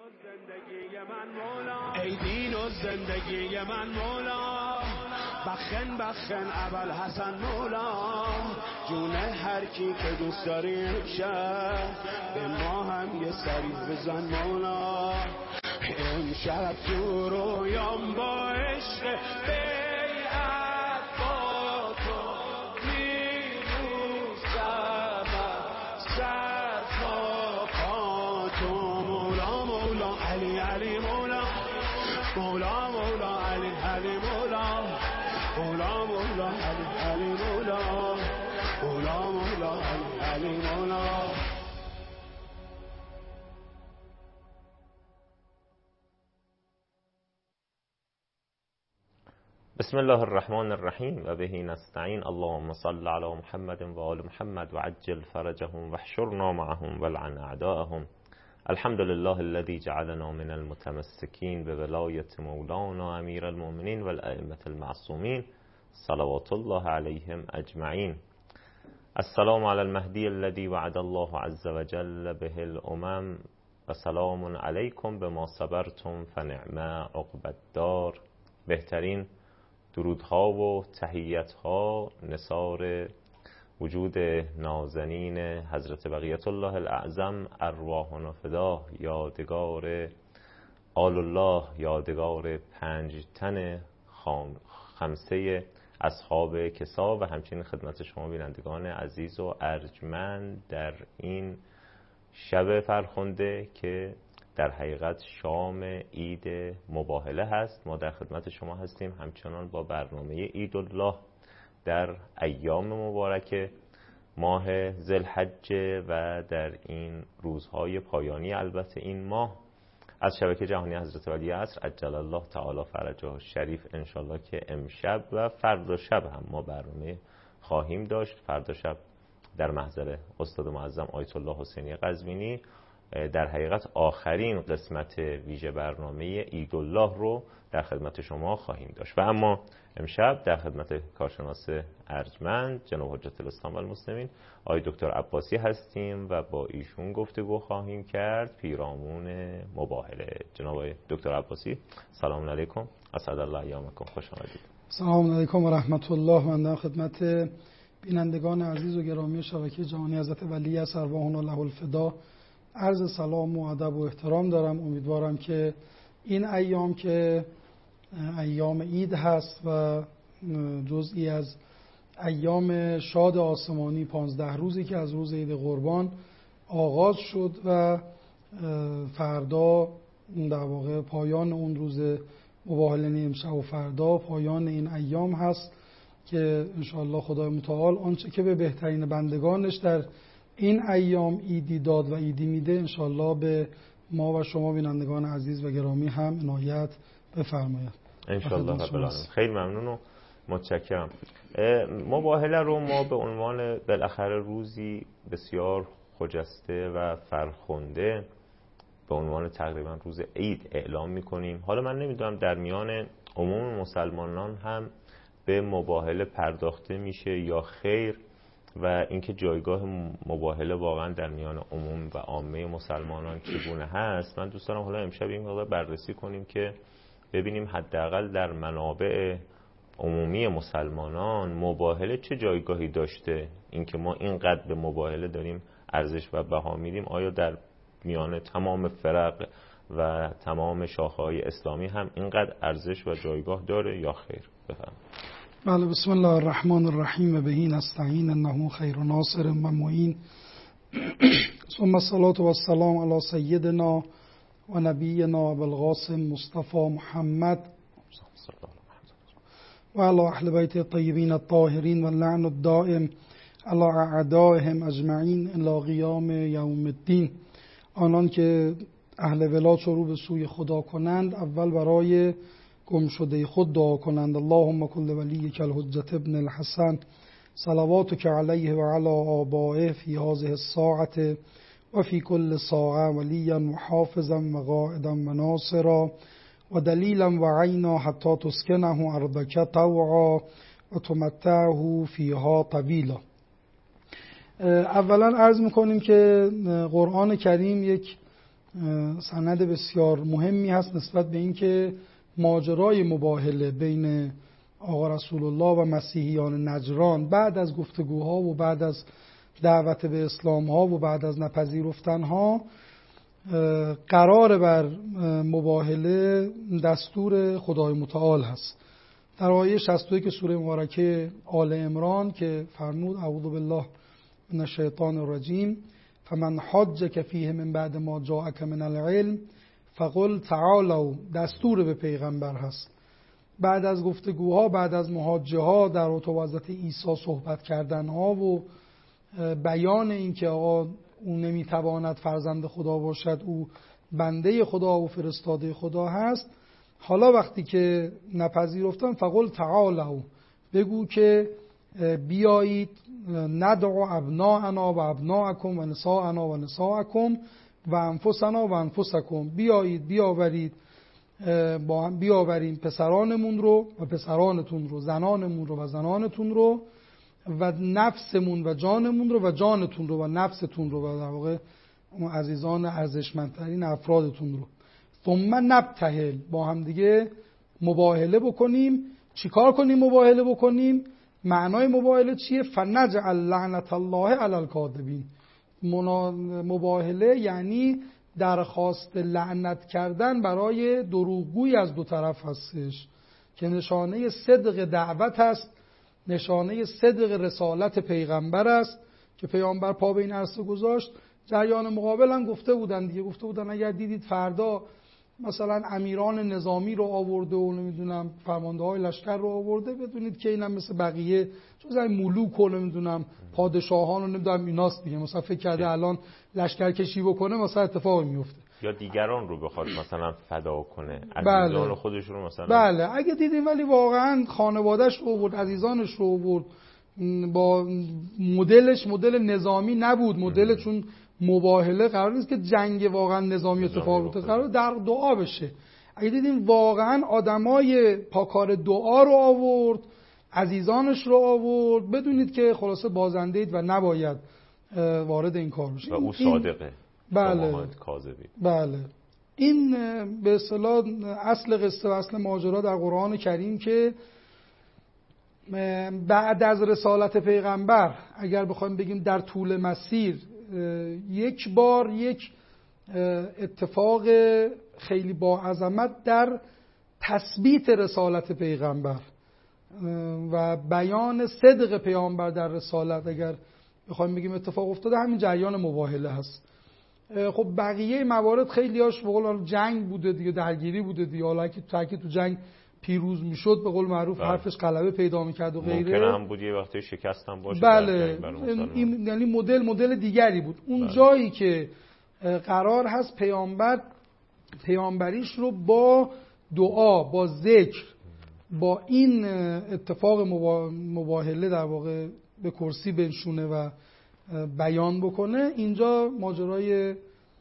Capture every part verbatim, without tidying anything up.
زندگی من مولا، ای دین و زندگی من مولا، بخن بخن ابل حسن مولا، جون هر کی که دوست داری امشب به ما هم یه سری بزن مولا، امشب تو رویام با عشق بیعت با تو میبوسم سر تا پا تو مولا مولا علی علی مولا مولا مولا علی علی مولا مولا مولا علی علی مولا مولا مولا علی علی مولا. بسم الله الرحمن الرحیم و به نستعین. اللهم صل علی محمد و آل محمد و عجل فرجهم و احشرنا معهم ولعن اعداءهم. الحمد لله الذي جعلنا من المتمسكين بولایت مولانا امیر المؤمنین و الائمة المعصومین صلوات الله علیهم اجمعین. السلام علی المهدی الذي وعد الله عز وجل به الامم و سلام علیکم بما صبرتم فنعم عقبی الدار. بهترین درودها و تحیتها نثار وجود نازنین حضرت بقیت الله الاعظم ارواحنا فداه، یادگار آل الله، یادگار پنج تن خمسه اصحاب کسا و همچنین خدمت شما بینندگان عزیز و ارجمند در این شب فرخنده که در حقیقت شام عید مباهله هست. ما در خدمت شما هستیم همچنان با برنامه عیدالله در ایام مبارک ماه ذوالحجه و در این روزهای پایانی البته این ماه از شبکه جهانی حضرت ولی عصر عجل الله تعالی فرجه شریف. انشالله که امشب و فردا شب هم ما برنامه خواهیم داشت. فردا شب در محضر استاد معظم آیت الله حسینی قزوینی در حقیقت آخرین قسمت ویژه برنامه عیدالله رو در خدمت شما خواهیم داشت. و اما امشب در خدمت کارشناس ارجمند جناب حجت الاسلام و المسلمین آقای دکتر عباسی هستیم و با ایشون گفتگو خواهیم کرد پیرامون مباهله. جناب دکتر عباسی سلام علیکم، اسعد الله ایامکم، خوش آمدید. سلام علیکم و رحمت الله. من خدمت بینندگان عزیز و گرامی شبکه جهانی حضرت ولی عصر ارواحنا له الفدا عرض سلام و ادب و احترام دارم. امیدوارم که این ایام که ایام عید هست و جزئی از ایام شاد آسمانی، پانزده روزی که از روز عید قربان آغاز شد و فردا در واقع پایان اون روز مباهله امشب و فردا پایان این ایام هست که انشاءالله خدای متعال آنچه که به بهترین بندگانش در این ایام ایدی داد و ایدی میده انشاءالله به ما و شما بینندگان عزیز و گرامی هم عنایت بفرماید انشاءالله رب العالمین. خیلی ممنون و متشکرم. مباهله رو ما به عنوان بالاخره روزی بسیار خجسته و فرخنده به عنوان تقریبا روز عید اعلام میکنیم. حالا من نمیدونم در میان عموم مسلمانان هم به مباهله پرداخته میشه یا خیر و اینکه جایگاه مباهله واقعا در میان عموم و عامه مسلمانان چگونه هست. من دوست دارم حالا امشب این مقدار بررسی کنیم که ببینیم حداقل در منابع عمومی مسلمانان مباهله چه جایگاهی داشته. اینکه ما اینقدر به مباهله داریم ارزش و بها میدیم، آیا در میان تمام فرق و تمام شاخه‌های اسلامی هم اینقدر ارزش و جایگاه داره یا خیر؟ بفرمایید. بله، بسم الله الرحمن الرحیم و به نستعین انه خیر ناصر و معین. ثم الصلاة و السلام علی سیدنا و نبینا ابوالقاسم مصطفی محمد و علی اهل بیت الطیبین الطاهرین و اللعن الدائم علی اعدائهم اجمعین الی قیام یوم الدین. آنان که اهل ولایت رو به سوی خدا کنند اول برای گم شده خود دعا کنند. اللهم کل ولیک الحجة ابن الحسن صلواتک علیه و علی آبائه فی هذه الساعة و فی کل ساعة ولیا و حافظا و قائدا و ناصرا و دلیلا و عینا حتی تسکنه ارضک طوعا و تمتعه فیها طویلا. اولا عرض میکنیم که قرآن کریم یک سند بسیار مهمی هست نسبت به اینکه ماجرای مباهله بین آقا رسول الله و مسیحیان نجران بعد از گفتگوها و بعد از دعوت به اسلام ها و بعد از نپذیرفتن ها قرار بر مباهله دستور خدای متعال هست. در آیه شصت و یک سوره مبارکه آل عمران که فرمود اعوذ بالله من الشیطان الرجیم فمن حجک فیه من بعد ما جاءک من العلم فقل تعالوا، دستور به پیغمبر هست بعد از گفتگوها، بعد از محاجه ها، در وضعیت عیسی صحبت کردن ها و بیان این که آقا او نمیتواند فرزند خدا باشد، او بنده خدا و فرستاده خدا هست. حالا وقتی که نپذیرفتن فقل تعالوا، بگو که بیایید ندعو ابناءنا و ابناءکم و نساءنا و نساءکم و انفسنا و انفسکم، بیایید بیاورید با بیاوریم پسرانمون رو و پسرانتون رو، زنانمون رو و زنانتون رو و نفسمون و جانمون رو و جانتون رو و نفستون رو و در واقع عزیزان ارزشمندترین افرادتون رو. ثم نبتهل، با هم دیگه مباهله بکنیم. چیکار کنیم مباهله بکنیم؟ معنای مباهله چیه؟ فنجعل لعنت الله علی الکاذبین. مباهله یعنی درخواست لعنت کردن برای دروغگوی از دو طرف هستش که نشانه صدق دعوت است، نشانه صدق رسالت پیغمبر است که پیامبر پا به این عرصه گذاشت. جریان مقابل هم گفته بودن دیگه، گفته بودن اگر دیدید فردا مثلا امیران نظامی رو آورده و نمیدونم فرمانده های لشکر رو آورده، بدونید که اینم مثل بقیه جز این ملوک و نمیدونم پادشاهان و نمیدونم ایناست دیگه، مثلا فکر کرده الان لشکر کشی بکنه مثلا اتفاقی میفته، یا دیگران رو بخواد مثلا فدا کنه، عزیزان بله. خودش رو مثلا بله اگه دیدیم، ولی واقعا خانواده‌اش رو آورد، عزیزانش رو آورد، با مدلش مدل نظامی نبود، مدل چون مباهله قرار نیست که جنگ واقعا نظامی اتفاق بیفته، قرار در دعا بشه. اگه دیدیم واقعا آدمای پاکار دعا رو آورد، عزیزانش رو آورد، بدونید که خلاصه بازنده اید و نباید وارد این کار بشید. و او صادقه. بله کاذبی. بله این به اصطلاح اصل قصه و اصل ماجرا در قرآن کریم که بعد از رسالت پیغمبر اگر بخوایم بگیم در طول مسیر یک بار یک اتفاق خیلی با عظمت در تثبیت رسالت پیغمبر و بیان صدق پیامبر در رسالت اگر بخوایم بگیم اتفاق افتاده، همین جریان مباهله هست. خب بقیه موارد خیلی هاش به قول جنگ بوده دیگه، درگیری بوده دیگه، حالا که تا که تو جنگ پیروز میشد به قول معروف بله. حرفش غلبه پیدا میکرد و غیره، ممکنه هم بود یه وقتی شکست هم باشه. بله این یعنی مدل مدل دیگری بود. اون بله. جایی که قرار هست پیامبر پیامبریش رو با دعا، با ذکر، با این اتفاق مباهله در واقع به کرسی بنشونه و بیان بکنه، اینجا ماجرای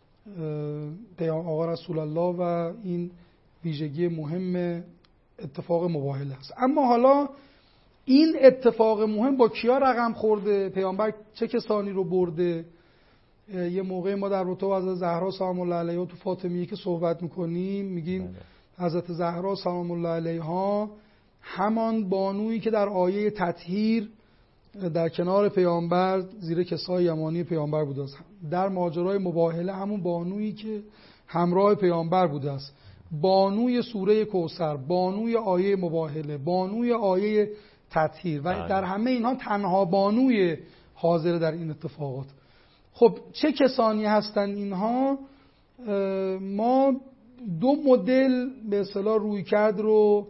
آقا رسول الله و این ویژگی مهم اتفاق مباهله است. اما حالا این اتفاق مهم با کیا رقم خورده؟ پیامبر چه کسانی رو برده؟ یه موقع ما در رتبه حضرت زهرا سلام الله علیها تو فاطمیه که صحبت میکنیم میگیم حضرت زهرا سلام الله علیها همان بانویی که در آیه تطهیر در کنار پیامبر زیر کسای یمانی پیامبر بوده است، در ماجرای مباهله همون بانویی که همراه پیامبر بوده است، بانوی سوره کوثر، بانوی آیه مباهله، بانوی آیه تطهیر و در همه اینها تنها بانوی حاضر در این اتفاقات. خب چه کسانی هستن اینها؟ ما دو مدل به اصطلاح رویکرد رو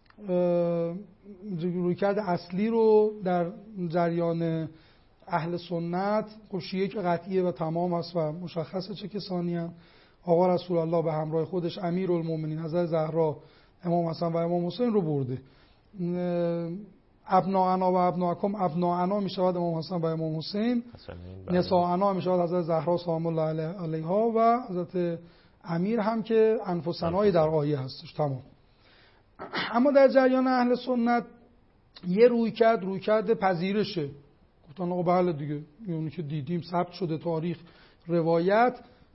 رویکرد اصلی رو در جریان اهل سنت، خب شیعه که قطعیه و تمام است و مشخصه چه کسانی هم. آقا رسول الله به همراه خودش امیرالمومنین حضرت زهرا، امام حسن و امام حسین رو برده. ابناءنا و ابناءکم، ابناءنا می شود امام حسن و امام حسین، نساءنا می شود حضرت زهرا سلام الله علیها و حضرت امیر هم که انفسنای در آیه هستش. تمام. اما در جریان اهل سنت یه روی کرد روی کرد پذیرشه، گفتن آقا بله دیگه، اونی که دیدیم ثبت شده تاریخ روایت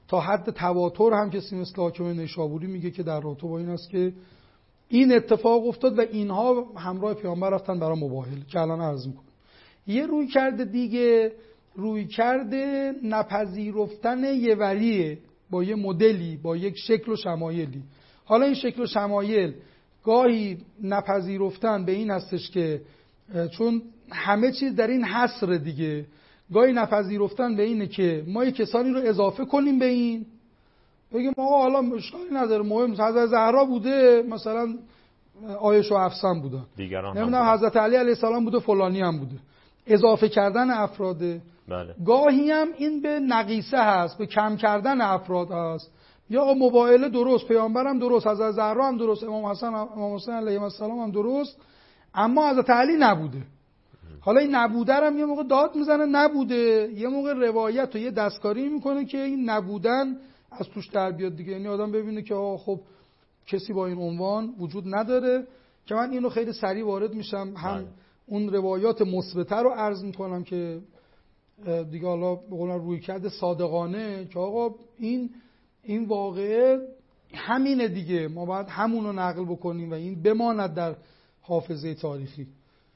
تا حد تواتر هم کسی مثل حاکم نیشابوری میگه که در رابطه با این است که این اتفاق افتاد و اینها همراه پیامبر رفتن برای مباهله که الان عرض میکنم. یه روی کرده دیگه، روی کرده نپذیرفتن یه ولیه با یه مدلی، با یک شکل و شمایلی. حالا این شکل و شمایل گاهی نپذیرفتن به این هستش که چون همه چیز در این حصر دیگه، گاهی نپذیرفتن به اینه که ما یه کسانی رو اضافه کنیم به این، بگیم آقا حالا مشکلی نداره، مهم حضرت زهرا بوده، مثلا عایشه و حفصه بوده، نمیدونم حضرت علی علیه السلام بوده، فلانی هم بوده، اضافه کردن افراده. بله. گاهی هم این به نقیصه هست، به کم کردن افراد هست. یا مباهله درست، پیامبرم درست، حضرت زهرا هم درست، امام حسن امام حسین علیه السلام هم درست، اما حضرت علی نبوده. حالا این نبوده هم یه موقع داد میزنه نبوده، یه موقع روایت و یه دستکاری میکنه که این نبودن از توش در بیاد دیگه. یعنی آدم ببینه که آه خب کسی با این عنوان وجود نداره. که من اینو خیلی سریع وارد میشم، هم بله. اون روایات مثبته رو عرض میکنم که دیگه حالا به قول روی کرده صادقانه که آقا این این واقعه همینه دیگه، ما باید همونو نقل بکنیم و این بماند در حافظه تاریخی.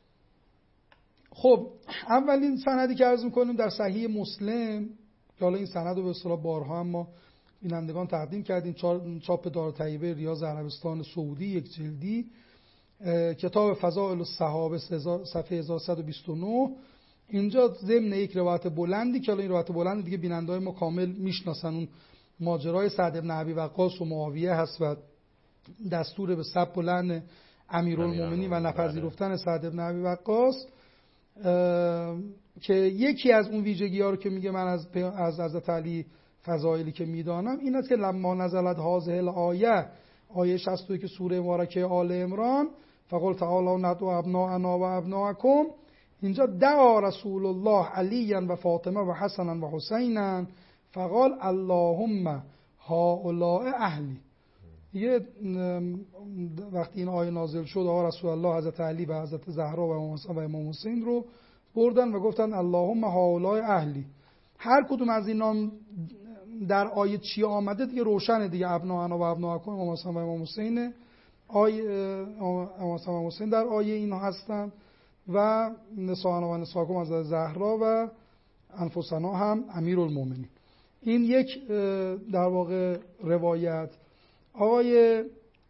خب اولین سندی که عرض میکنیم در صحیح مسلم که حالا این سند رو به اصطلاح بارها هم ما بینندگان تقدیم کردیم، چاپ دارالطیبه ریاض عربستان سعودی، یک جلدی، کتاب فضائل الصحابه صفحه هزار و صد و بیست و نه. اینجا ضمن یک روایت بلندی که حالا این روایت بلند دیگه بیننده‌های ما کامل میشناسن، اون ماجرای سعد بن ابی وقاص و معاویه هست و دستور به سب بلند امیرالمومنین و نپذیرفتن سعد بن ابی وقاص، که یکی از اون ویژگی‌ها رو که میگه من از از حضرت علی فضایلی که میدانم این است که لما نزلت هذه الآیه، آیه شصت و یک سوره مبارکه آل عمران، فقل تعالوا ندعو ابناءنا و ابناءکم، اینجا دعا رسول الله علیا و فاطمه و حسنا و حسینا فقال اللهم هؤلاء اهلی. یه وقتی این آیه نازل شد آقا رسول الله حضرت علی و حضرت زهرا و امام حسن و امام حسین رو بردن و گفتن اللهم هؤلاء اهلی. هر کدوم از این نام در آیه چی آمده دیگه روشنه دیگه، ابناءنا و ابناءکم، امام حسن و امام حسین، آیه امام حسن و امام حسین در آیه اینا هستن و نساءنا و نساءکم از زهرا و انفسنا هم امیرالمومنین. این یک در واقع روایت. آقای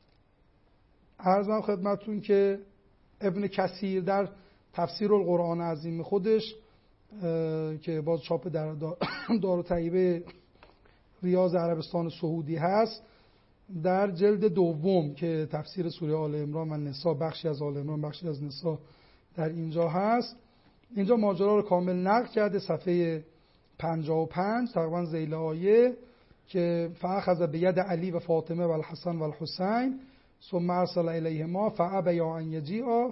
عرضم خدمتون که ابن کثیر در تفسیر القرآن عظیم خودش که باز چاپ در دارالطیبه ریاض عربستان سعودی هست، در جلد دوم که تفسیر سوره آل عمران و نساء، بخشی از آل عمران بخشی از نساء در اینجا هست، اینجا ماجرا رو کامل نقل کرده، صفحه پنجاه و پنج تقریبا ذیل آیه، که فاخذ بید علی و فاطمه و الحسن و الحسین ثم ارسل الیهما فابیا ان یجیئا،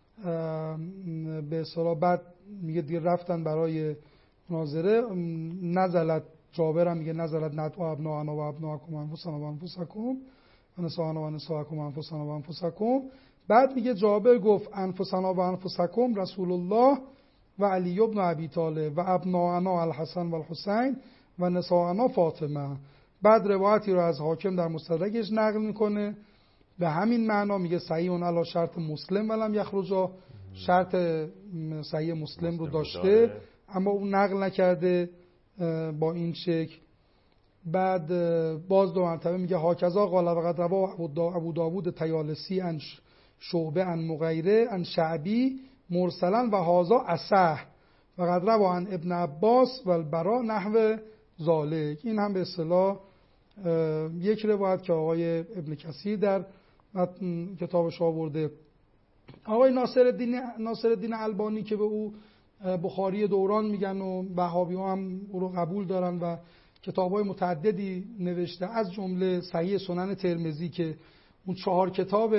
به اصطلاح بعد میگه دیر رفتن برای مناظره، نزلت جابر میگه نزلت ندعو ابناءنا و ابناءکم و انفسنا و انفسکم و نساءنا و نساءکم و انفسنا و انفسکم. بعد میگه جابر گفت انفسنا و انفسکم رسول الله و علی ابن ابی طالب و ابناءنا الحسن و الحسین و نساءنا فاطمه. بعد روایتی رو از حاکم در مستدرکش نقل میکنه به همین معنا، میگه صحیح علی شرط مسلم ولم یخرجا، شرط صحیح مسلم رو داشته اما اون نقل نکرده با این شکل. بعد باز دو مرتبه میگه هاکذا قال و قد رواه ابو داوود طیالسی عن شعبه عن مغیره عن شعبی مرسلا و هذا اصح و قد رواه عن ابن عباس و البراء نحو ذالک. این هم به اصطلاح یک روایت که آقای ابن کثیر در کتابش آورده. آقای ناصرالدین ناصرالدین البانی که به او بخاری دوران میگن و وهابی‌ها هم او رو قبول دارن و کتاب‌های متعددی نوشته، از جمله صحیح سنن ترمذی که اون چهار کتاب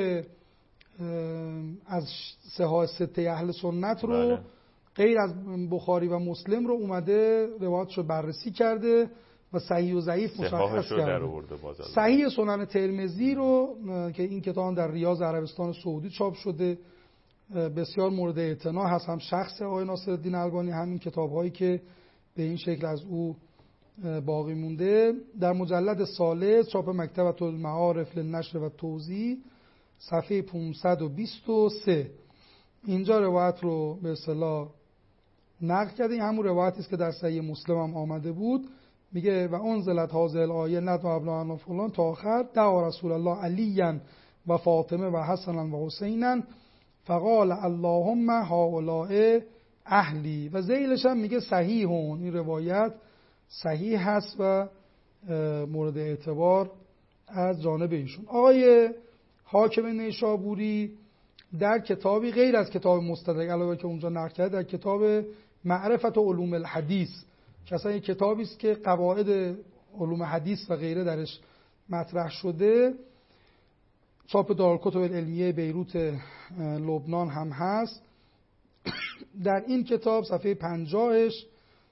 از صحاح سته اهل سنت رو بله. غیر از بخاری و مسلم رو اومده روایتش رو بررسی کرده و صحیح و ضعیف مشخص کرده. صحیح سنن ترمذی رو که این کتاب در ریاض عربستان سعودی چاپ شده بسیار مورد اعتنا هست، هم شخص آقای ناصرالدین البانی، همین کتاب‌هایی که به این شکل از او باقی مونده. در مجلد ثالث چاپ مکتبة المعارف للنشر و توزیع صفحه پانصد و بیست و سه اینجا روایت رو به اصطلاح نقل کرده. این همون روایتی است که در صحیح مسلم هم آمده بود. میگه و انزلت هذه الآیه ندعو ابناءنا فلان تا آخر دعا رسول الله علیا و فاطمه و حسنا و حسینا فقال اللهم هؤلاء اهلی و ذیلش هم میگه صحیحون. این روایت صحیح هست و مورد اعتبار از جانب ایشون. آقای حاکم نیشابوری در کتابی غیر از کتاب مستدرک علاوه که اونجا نقل کرده در کتاب معرفت علوم الحدیث که اصلا یک کتابی است که قواعد علوم حدیث و غیره درش مطرح شده، چاپ دارالکتب العلمیه بیروت لبنان هم هست. در این کتاب صفحه پنجاهش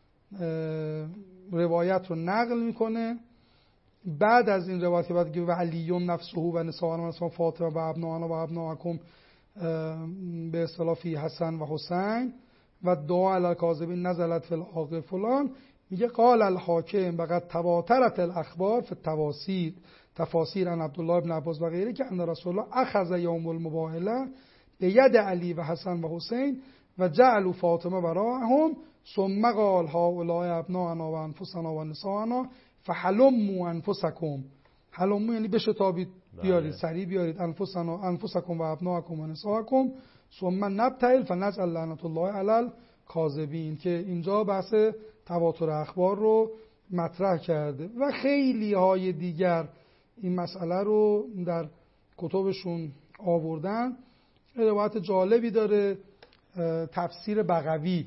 روایت رو نقل میکنه. بعد از این روایت که بعد که و علیون نفسه و نساءنا و نساء فاطمه و ابناءنا و ابناءکم به اصطلاح فی حسن و حسین و دعا علی الکاذبین نزلت فی العاقب فلان، میگه قال الحاکم وقد تواترت الاخبار فی التفاسیر تفاسیر عن عبدالله ابن عباس و غیره که ان رسول الله اخذ یوم المباهله به ید علی و حسن و حسین و جعلوا فاطمه وراءهم ثم قال هؤلاء ابناءنا و انفسنا و نساءنا فحلموا انفسکم. حلموا یعنی بشتابید، بیارید سریع بیارید انفسنا انفسکم و ابناءکم و نساءکم ثم نبتهل فنجعل لعنت الله علی الکاذبین که اینجا بحث تواتر اخبار رو مطرح کرده و خیلی های دیگر این مسئله رو در کتبشون آوردن. روایت جالبی داره تفسیر بغوی،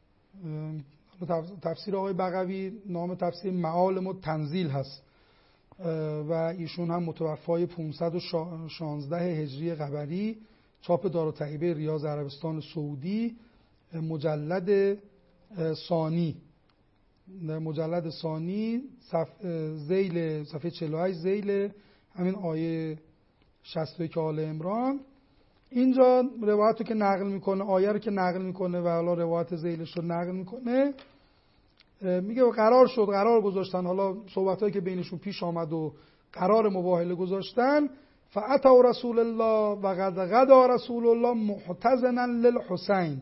تفسیر آقای بغوی نام تفسیر معالم التنزیل هست و ایشون هم متوفای پانصد و شانزده هجری قمری، چاپ دارالطیبه ریاض عربستان سعودی، مجلد ثانی مجلد ثانی صفحه ذیل صفحه چهل و هشت ذیل همین آیه شصت و یک آل عمران. اینجا روایت رو که نقل میکنه، آیه رو که نقل میکنه و حالا روایت ذیلش رو نقل میکنه، میگه قرار شد قرار گذاشتن، حالا صحبتایی که بینشون پیش آمد و قرار مباهله گذاشتن. فاتوا رسول الله و قد غدا رسول الله محتضنا للحسین.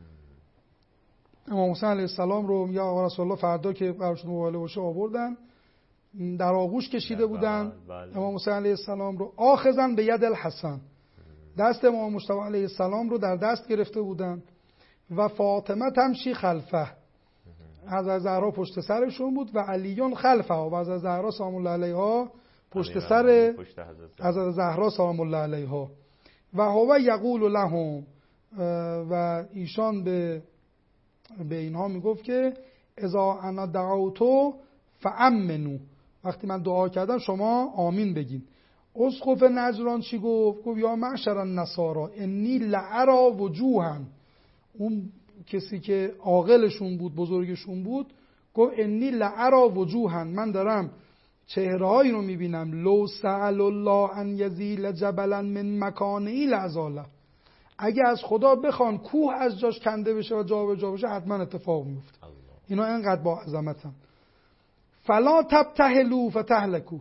امام حسین علیه السلام رو میگه آقا رسول الله فردا که قرار شد مباهله باشه آوردن، در آغوش کشیده بودن امام حسین علیه السلام رو، آخذن به ید الحسن، دست امام مجتبی علیه السلام رو در دست گرفته بودن و فاطمه تمشی خلفه، حضرت زهرا پشت سرشون بود و علیون خلفه و حضرت زهرا سلام الله علیها پشت سر حضرت زهرا سلام الله علیها و هو یقول لهم و ایشان به به اینها میگفت که اذا انا دعوتو فامنو، وقتی من دعا کردم شما آمین بگین. اسقف نجران چی گفت؟ گفت یا معشر النصارا انی لعرا وجوها، اون کسی که عاقلشون بود بزرگشون بود گفت انی لعرا وجوها، من دارم چهرهایی رو میبینم لو سأل الله ان یزیل جبلا من مکانه لازاله، اگه از خدا بخوان کوه از جاش کنده بشه و جا به جا بشه حتما اتفاق میفته. اینا اینقدر با عظمتن. فلا تبتهلوا فتهلكوا،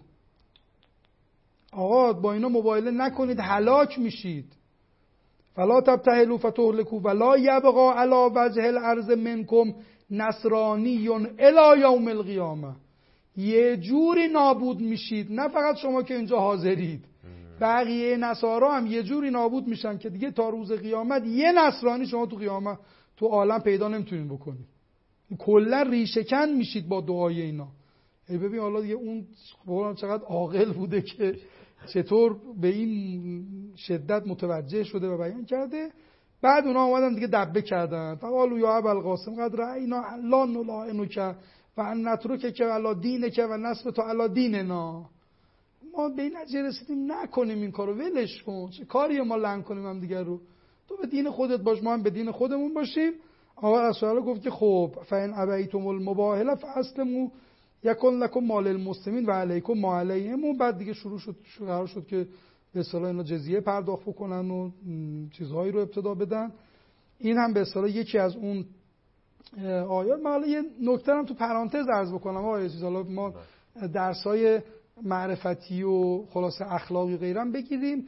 آقا با اینا مباهله نکنید هلاک میشید. فلا تبتهلوا فتهلكوا ولا یبقى علی وجه الارض منکم نصرانی الی یوم القیامه، یه جوری نابود میشید، نه فقط شما که اینجا حاضرید، بقیه نصارا هم یه جوری نابود میشن که دیگه تا روز قیامت یه نصرانی شما تو قیامت تو عالم پیدا نمیتونید بکنید، کلا ریشه‌کن میشید با دعای اینا. ای ببین حالا دیگه اون قرآن چقدر عاقل بوده که چطور به این شدت متوجه شده و بیان کرده. بعد اونا اومدن دیگه دبه کردن، فقالوا یا ابوالقاسم قد رأینا لا نلائنک و نترکک علی دینک و نثبت علی دیننا، ما به این نتیجه رسیدیم نکنیم این کارو، ولش کن، چه کاری ما لعن کنیم هم دیگر رو، تو به دین خودت باش ما هم به دین خودمون باشیم. آقا رسول الله گفت که خب فین ابیتم المباهله فاسلموا یکن لکم مال المسلمین و علیکم ما علیهم. و بعد دیگه شروع شد قرار شد که به اصطلاح اینا جزیه پرداخت بکنن و چیزهایی رو ابتدا بدن. این هم به اصطلاح یکی از اون آیات. من حالا یه نکته هم تو پرانتز عرض بکنم آقای عزیز، حالا ما درسای معرفتی و خلاصه اخلاقی غیرم بگیریم.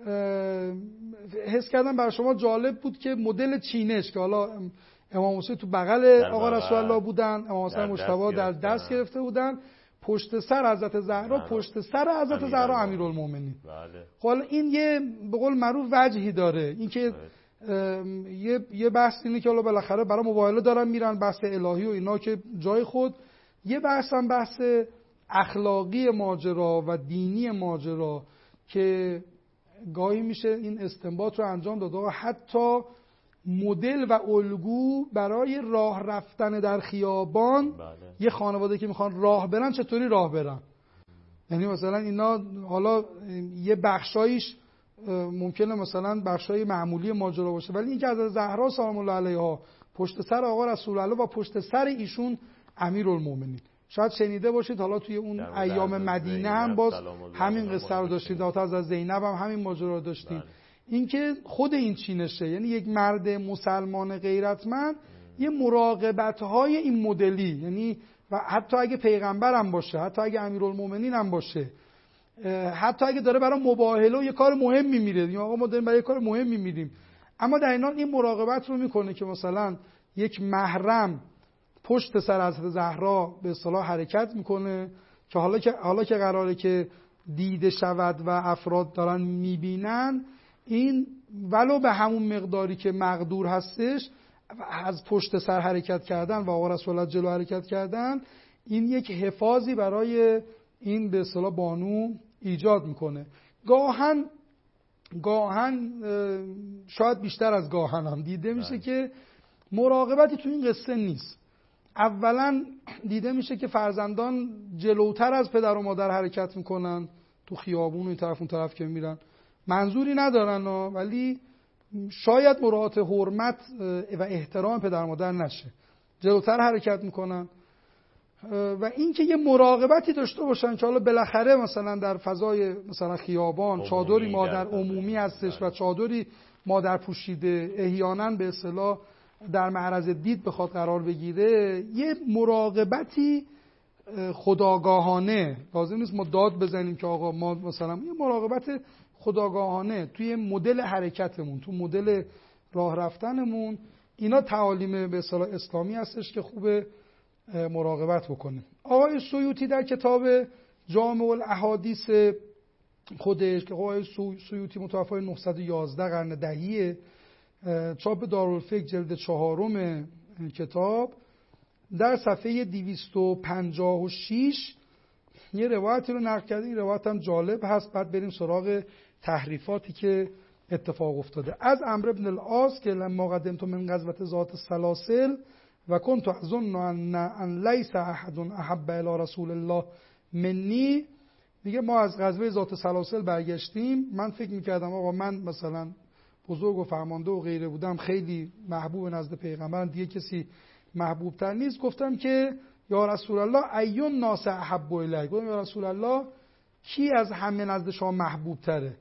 حس کردم برای شما جالب بود که مدل چینش که حالا امام حسین تو بغل آقا رسول الله بودن، امام حسین مجتبی در دست گرفته بودن، پشت سر حضرت زهرا، پشت سر حضرت زهرا امیرالمومنین. بله. حالا این یه به قول معروف وجهی داره، این که یه یه بحث اینه که حالا بالاخره برای مباهله دارن میرن، بحث الهی و اینا که جای خود، یه بحث هم بحث اخلاقی ماجرا و دینی ماجرا که گاهی میشه این استنباط رو انجام داد آقا حتی مدل و الگو برای راه رفتن در خیابان، بله. یه خانواده که میخوان راه برن چطوری راه برن، یعنی مثلا اینا حالا یه بخشایش ممکنه مثلا بخشای معمولی ماجرا باشه، ولی این که از زهرا سلام الله علیها پشت سر آقا رسول الله و پشت سر ایشون امیرالمومنین، شاید شنیده باشید حالا توی اون ایام مدینه هم باز همین قصه رو داشتیم، داتا از زینب هم همین ماجرا رو داشتیم. بله. اینکه خود این چینشه، یعنی یک مرد مسلمان غیرتمند یه مراقبت‌های این مدلی، یعنی و حتی اگه پیغمبر هم باشه، حتی اگه امیرالمومنین هم باشه، حتی اگه داره برای مباهله و یه کار مهمی میره، یا آقا ما داریم برای یه کار مهمی میریم، اما در این حال این مراقبت رو میکنه که مثلا یک محرم پشت سر حضرت زهرا به اصطلاح حرکت میکنه که حالا که حالا که قراره که دیده شود و افراد دارن میبینن، این ولو به همون مقداری که مقدور هستش از پشت سر حرکت کردن و آقا رسول الله جلو حرکت کردن، این یک حفاظی برای این به اصطلاح بانو ایجاد میکنه. گاهن گاهن شاید بیشتر از گاهن هم دیده میشه که مراقبتی تو این قصه نیست. اولا دیده میشه که فرزندان جلوتر از پدر و مادر حرکت میکنن تو خیابون و این طرف اون طرف که میرن، منظوری ندارن ولی شاید مراعات حرمت و احترام پدر و مادر نشه، جلوتر حرکت میکنن. و اینکه یه مراقبتی داشته باشن که حالا بالاخره مثلا در فضای مثلا خیابان چادری مادر عمومی هستش و چادری مادر پوشیده احیانا به اصطلاح در معرض دید بخواد قرار بگیره، یه مراقبتی خودآگاهانه، لازم نیست ما داد بزنیم که آقا ما مثلا، یه مراقبت خودآگاهانه توی مدل حرکتمون، تو مدل راه رفتنمون، اینا تعالیم به اصطلاح اسلامی هستش که خوبه مراقبت بکنه. آقای سیوطی در کتاب جامع الاحادیث خودش که آقای سیوطی متوفی نهصد و یازده قرن دهیه، چاپ دارالفکر جلد چهارم کتاب، در صفحه دویست و پنجاه و شش یه روایتی رو نقل کرده. این روایت هم جالب هست، بعد بریم سراغ تحریفاتی که اتفاق افتاده. از عمرو بن العاص که لما قدمت من غزوة ذات السلاسل و كنت اظن ان ان ليس احد احب الى رسول الله منی، میگه ما از غزوه ذات السلاسل برگشتیم، من فکر میکردم آقا من مثلا بزرگ و فرمانده و غیره بودم، خیلی محبوب نزد پیغمبر، دیگه کسی محبوب تر نیست. گفتم که یا رسول الله ایون ناس احب الیک، گفتم یا رسول الله کی از همه نزد شما محبوب تره؟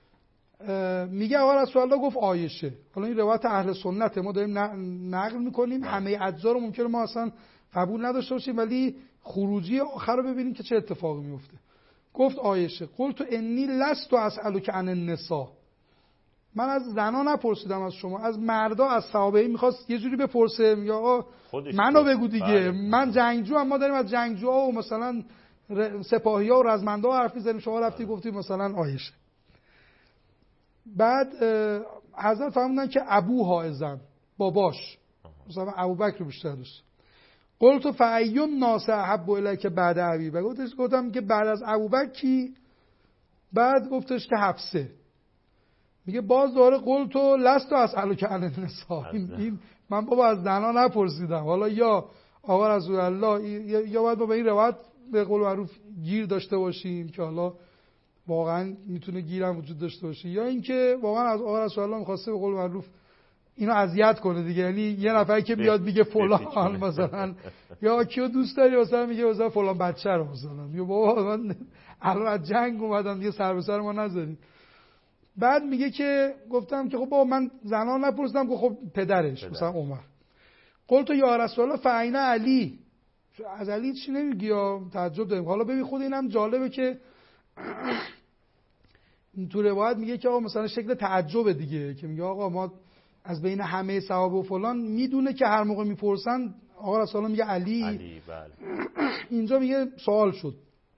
میگه آقا رسول الله گفت عایشه. حالا این روایت اهل سنته، ما داریم نقل میکنیم، همه اجزا رو ممکنه ما اصلا قبول نداشته باشیم، ولی خروجی آخر رو ببینیم که چه اتفاقی میفته. گفت عایشه. قلت انی لست اسالک عن النساء، من از زنا نپرسیدم از شما، از مردا، از صحابه میخواست یه جوری بپرسه، میگه آقا منو بگو دیگه، بله. من جنگجو هم، ما داریم از جنگجوها و مثلا سپاهی‌ها و رزمنده ها حرف می‌زنیم، شما رفتی گفتی مثلا عایشه. بعد حضرت فرمودن که ابوها اذن، باباش مثلا ابوبکر رو بیشتر دوست. قلت فایون ناس احب الیک بعد ابی، گفتش گفتم که بعد از ابوبکر کی؟ بعد گفتش که حفصه. میگه باز دوباره قلت لست اسالک عن النساء، این من بابا از زنا نپرسیدم. حالا یا آقا رسول الله یا باید با این روایت به قول معروف گیر داشته باشیم که حالا واقعا میتونه گیرم وجود داشته باشه، یا اینکه واقعا از آقا رسول الله می‌خواسته به قول معروف اینو اذیت کنه دیگه، یعنی یه نفری که بیاد میگه فلان مثلا یا کیو دوست داری مثلا میگه مثلا فلان بچه رو مثلا میگه بابا من الان از جنگ اومدم دیگه سر به سر ما نذارید. بعد میگه که گفتم که خب بابا من زنا نپرسیدم، که خب پدرش مثلا عمر. قلت یا رسول الله فعین علی، از علی چی نمیگی؟ یا تعجب داریم. حالا ببین خود اینم جالبه که تو روایت میگه که آقا مثلا شکل تعجب دیگه، که میگه آقا ما از بین همه صحابه و فلان میدونه که هر موقع میپرسن آقا رسول الله میگه علی, علی بله. اینجا میگه سوال شد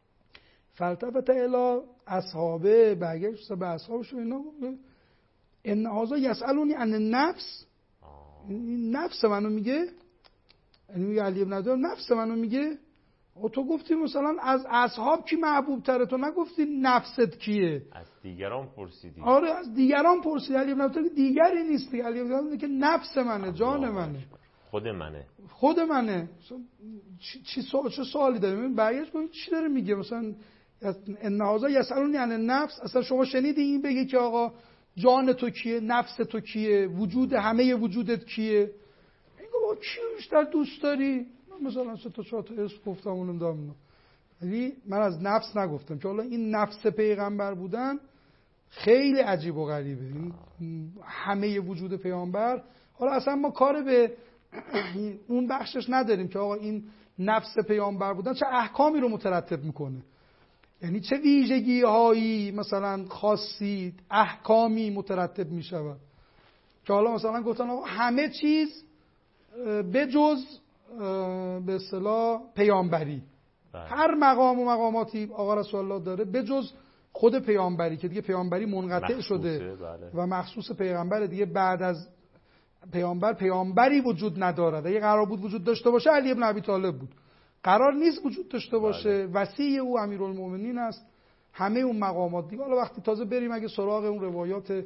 فلتفت الی اصحابه، برگشت به اصحابش و اینا ان هذا یسالونی عن النفس، این نفس منو میگه، یعنی میگه علی ابن ابی نفس منو میگه. و تو گفتی مثلا از اصحاب کی محبوب تره، تو نگفتی نفست کیه، از دیگران پرسیدی. آره از دیگران پرسیدی. علی ابن ابی دیگری نیست، علی ابن ابی که نفس منه، جان منه، خود منه خود منه. چی چی سوال چه سوالی داره؟ ببین برگشت کن چی داره میگه. مثلا ان هذا یسالونی عن النفس، اصلا شما شنیدی این بگه که آقا جان تو کیه، نفس تو کیه، وجود همه وجودت کیه؟ میگه با کی بیشتر دوست داری؟ من مثلا سه تا چهار تا اسم گفتم اونم دارم، ولی من از نفس نگفتم. که حالا این نفس پیغمبر بودن خیلی عجیب و غریبه، این همه وجود پیامبر. حالا اصلا ما کار به اون بخشش نداریم که آقا این نفس پیامبر بودن چه احکامی رو مترتب میکنه، یعنی چه ویژگی هایی مثلا خاصی احکامی مترتب میشود. که حالا مثلا گفتن آقا همه چیز به جز به اصطلاح پیامبری، هر مقام و مقاماتی آقا رسول الله داره به جز خود پیامبری، که دیگه پیامبری منقطع شده بله. و مخصوص پیغمبر دیگه. بعد از پیامبر پیامبری وجود ندارد. اگه قرار بود وجود داشته باشه علی ابن ابی طالب بود، قرار نیست وجود داشته باشه. بله. وصی او امیرالمومنین است، همه اون مقامات دیگه. حالا وقتی تازه بریم اگه سراغ اون روایات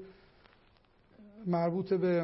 مربوط به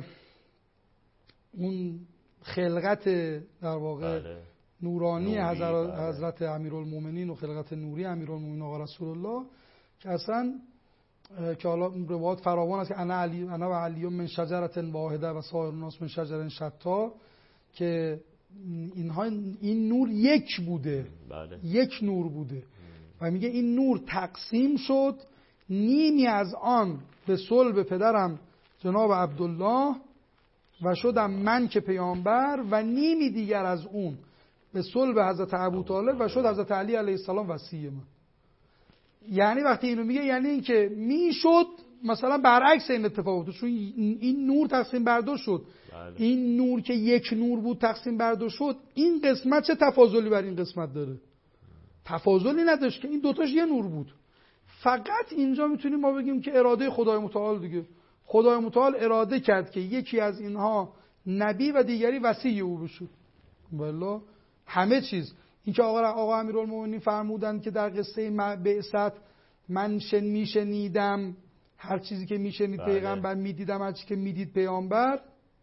اون خلقت در واقع بله. نورانی حضرت, بله. حضرت امیرالمومنین و خلقت نوری امیرالمومنین آقا رسول الله، که اصلا که حالا روایات فراوان است که انا علی انا و علی من شجره واحده و سایر الناس من شجر شتا، که اینها این نور یک بوده، بله. یک نور بوده و میگه این نور تقسیم شد، نیمی از آن به صلب پدرم جناب عبدالله و شدم من که پیامبر، و نیمی دیگر از اون به صلب حضرت ابوطالب و شد حضرت علی علیه السلام وصی من. یعنی وقتی اینو میگه یعنی این که میشد مثلا برعکس این اتفاق، چون این نور تقسیم بر دو شد، بله. این نور که یک نور بود تقسیم بر دو شد، این قسمت چه تفاضلی بر این قسمت داره؟ تفاضلی نداشت که این دوتاش یه نور بود. فقط اینجا میتونیم ما بگیم که اراده خدای متعال دیگه، خدای متعال اراده کرد که یکی از اینها نبی و دیگری وصی او بشه. والله همه چیز این که آقا آقا امیرالمومنین فرمودن که در قصه بعثت من شن میشنیدم هر چیزی که میشنید بله. پیغمبر، میدیدم هر چیزی که میدید پیامبر.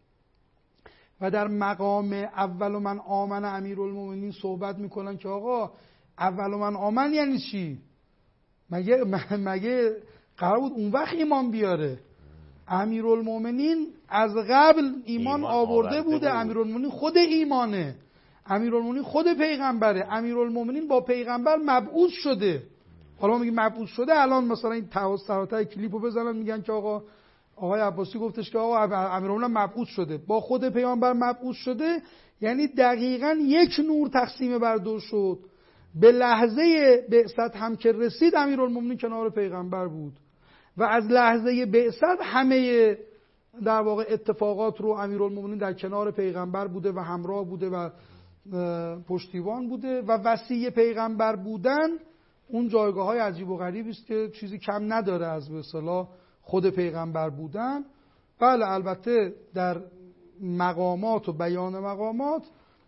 و در مقام اول من آمن امیرالمومنین صحبت میکنن که آقا اول من آمن یعنی چی؟ مگه مگه قرار بود اون وقت ایمان بیاره؟ امیرالمومنین از قبل ایمان, ایمان آورده بوده بود. امیرالمومنین خود ایمانه، امیرالمومنین خود پیغمبره، امیرالمومنین با پیغمبر مبعوث شده. حالا میگه مبعوث شده، الان مثلا این سراتای کلیپو بزنن میگن که آقا آقای عباسی گفتش که آقا امیرالمومنین مبعوث شده، با خود پیامبر مبعوث شده، یعنی دقیقاً یک نور تقسیم بر دو شد. به لحظه بعثت هم که رسید امیرالمومنین کنار پیغمبر بود و از لحظه بعثت همه در واقع اتفاقات رو امیرالمومنین در کنار پیغمبر بوده و همراه بوده و پشتیبان بوده و وصی پیغمبر بودن اون جایگاه های عجیب و غریبی است که چیزی کم نداره از به اصطلاح خود پیغمبر بودن. بله البته در مقامات و بیان مقامات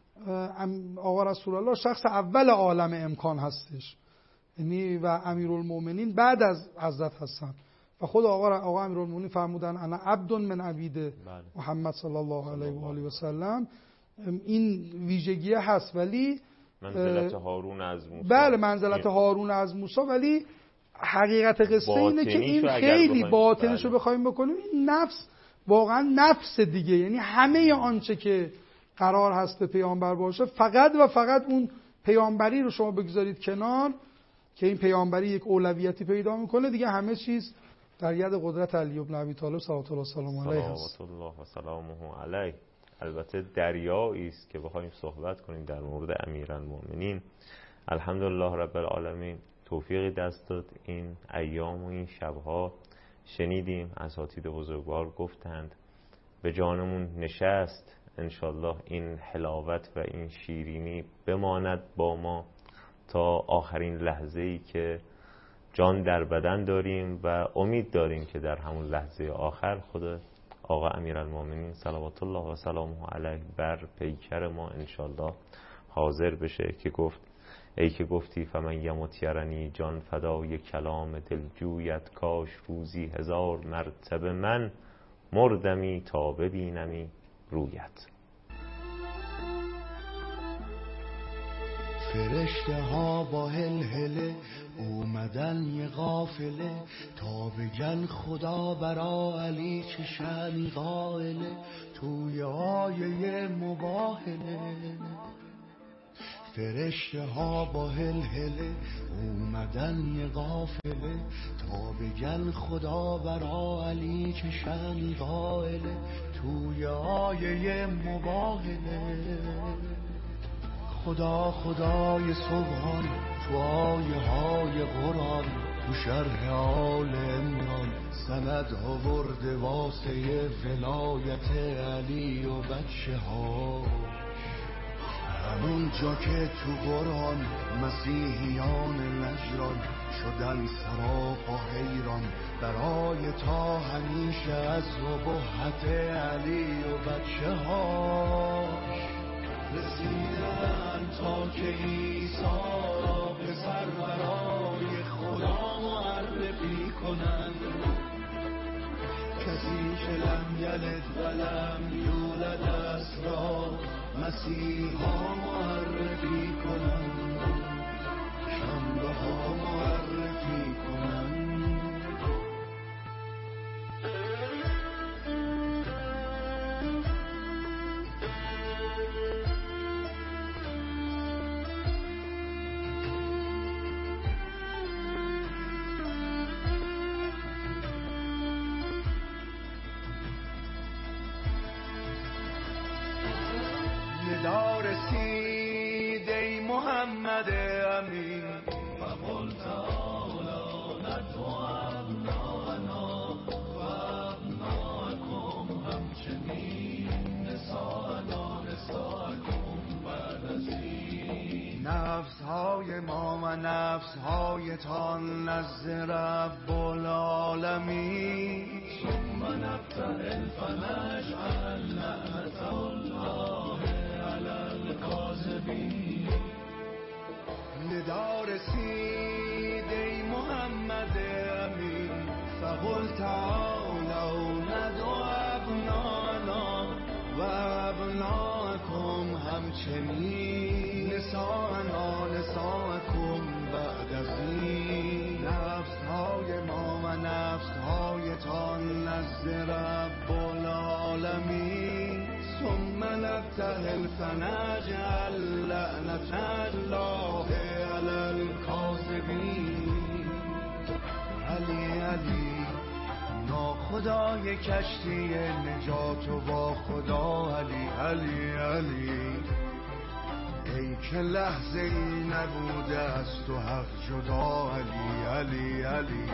آقا رسول الله شخص اول عالم امکان هستش، یعنی و امیرالمومنین بعد از حضرت هستن. و خود آقا آقا امیرالمومنین فرمودن انا عبد من عبید محمد صلی الله علیه و آله و سلم. این ویژگی هست، ولی منزلت هارون از موسی، بله منزلت هارون از موسی، ولی حقیقت قصه اینه که این خیلی باطنشو بخوایم بکنیم، این نفس واقعا نفس دیگه، یعنی همه آنچه که قرار هست به پیامبر باشه فقط و فقط اون پیامبری رو شما بگذارید کنار که این پیامبری یک اولویتی پیدا میکنه، دیگه همه چیز در ید قدرت علی بن ابی طالب صلوات الله و سلامه علیه است. صلوات الله و سلامه علیه. البته دریایی است که بخوایم صحبت کنیم در مورد امیرالمؤمنین. الحمدلله رب العالمین توفیقی دست داد. این ایام و این شبها شنیدیم اساتید بزرگوار گفتند، به جانمون نشست. انشالله این حلاوت و این شیرینی بماند با ما تا آخرین لحظه‌ای که جان در بدن داریم و امید داریم که در همون لحظه آخر خود آقا امیرالمؤمنین صلوات الله و سلامه علیه بر پیکر ما انشالله حاضر بشه که گفت ای که گفتی فمن یمت یرنی جان فدای کلام دلجویت، کاش روزی هزار مرتبه من مردمی تا ببینمی رویت. فرشته ها با هلهله اومدن یه قافله تا بگن خدا برا علی چه شأنی قائله، توی آیه مباهله. فرشته ها با هلهله اومدن یه قافله تا بگن خدا برا علی چه شأنی قائله، توی آیه مباهله. خدا خدای سبحان تو آیه های قرآن، تو شرح آل عمران سند آورده واسه ولایت علی و بچه ها. همون جا که تو قرآن مسیحیان نجران شدن سراپا حیران برای تا همیشه از ابهت علی و بچه ها. رسیدن تا که عیسی را پسر برای خدا معرفی کنن، کسی که لم یلد و لم یولد است را مسیحا معرفی کنن، شنبه ها معرفی کنن. ندا رسید ای محمد امین فقل تعالی ندعو ابناءنا و ابناءکم همچنین نساءنا نساءکم بعد از این. نفس های ما و نفس های تان نزد رب العالمین، ثم نبتهل فنجعل لعنة الله ندا رسید ای محمد امین فقل تعالوا ندعو ابناءنا و ابناءکم همچنین نساءنا نساءکم بعد از این. نفس های ما و نفس های تان نزد رب العالمین، ثم نبتهل فنجعل لعنة الله علی الکاذبین. علی علی ناخدای کشتی نجات و با خدا علی علی علی. ای که لحظه ای نبوده است و حق جدا علی علی علی.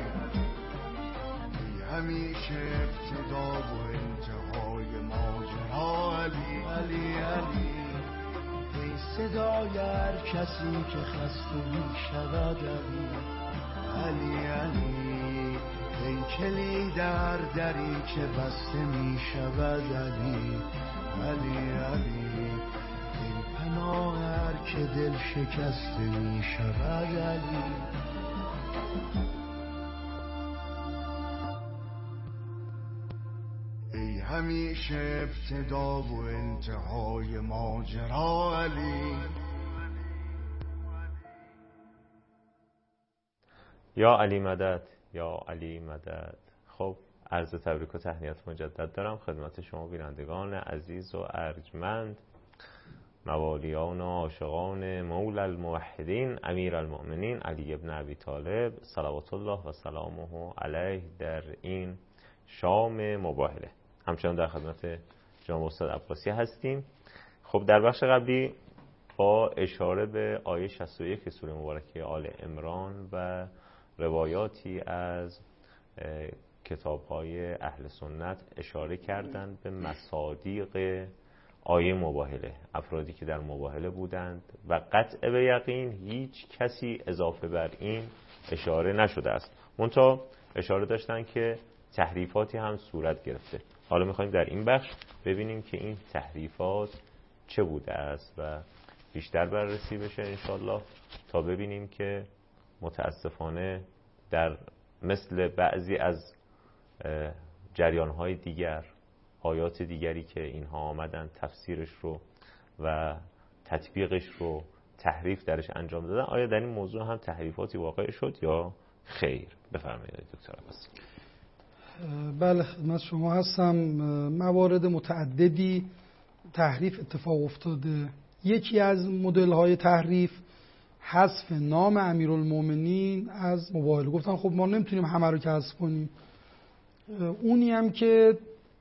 همیشه ابتدا و انتهای ماجرا علی علی علی. ای صدای هر کسی که خسته می شود علی علی علی. ای کلید هر دری که بسته می شود علی علی علی. ای پناه هر که دل شکسته می شود علی. همیشه ابتدا و انتهای ماجرا علی. یا علی مدد، یا علی مدد. خب عرض تبریک و تهنیت مجدد دارم خدمت شما بینندگان عزیز و ارجمند، موالیان و عاشقان مولا الموحدین امیرالمؤمنین علی ابن ابی طالب صلوات الله و سلامه علیه در این شام مباهله. همچنان در خدمت جناب استاد عباسی هستیم. خب در بخش قبلی با اشاره به آیه شصت و یک سوره مبارکه آل عمران و روایاتی از کتاب‌های اهل سنت اشاره کردند به مصادیق آیه مباهله، افرادی که در مباهله بودند و قطع به یقین هیچ کسی اضافه بر این اشاره نشده است. منتها اشاره داشتن که تحریفاتی هم صورت گرفته. حالا می‌خوایم در این بخش ببینیم که این تحریفات چه بوده است و بیشتر بررسی بشه انشالله تا ببینیم که متاسفانه در مثل بعضی از جریان‌های دیگر، آیات دیگری که اینها آمدن تفسیرش رو و تطبیقش رو تحریف درش انجام دادن، آیا در این موضوع هم تحریفاتی واقع شد یا خیر؟ بفرمایید دکتر عباسی. بله خدمت شما هستم. موارد متعددی تحریف اتفاق افتاده. یکی از مدل‌های تحریف حذف نام امیرالمومنین از مباهله. گفتن خب ما نمیتونیم همه رو که حذف کنیم. اونی هم که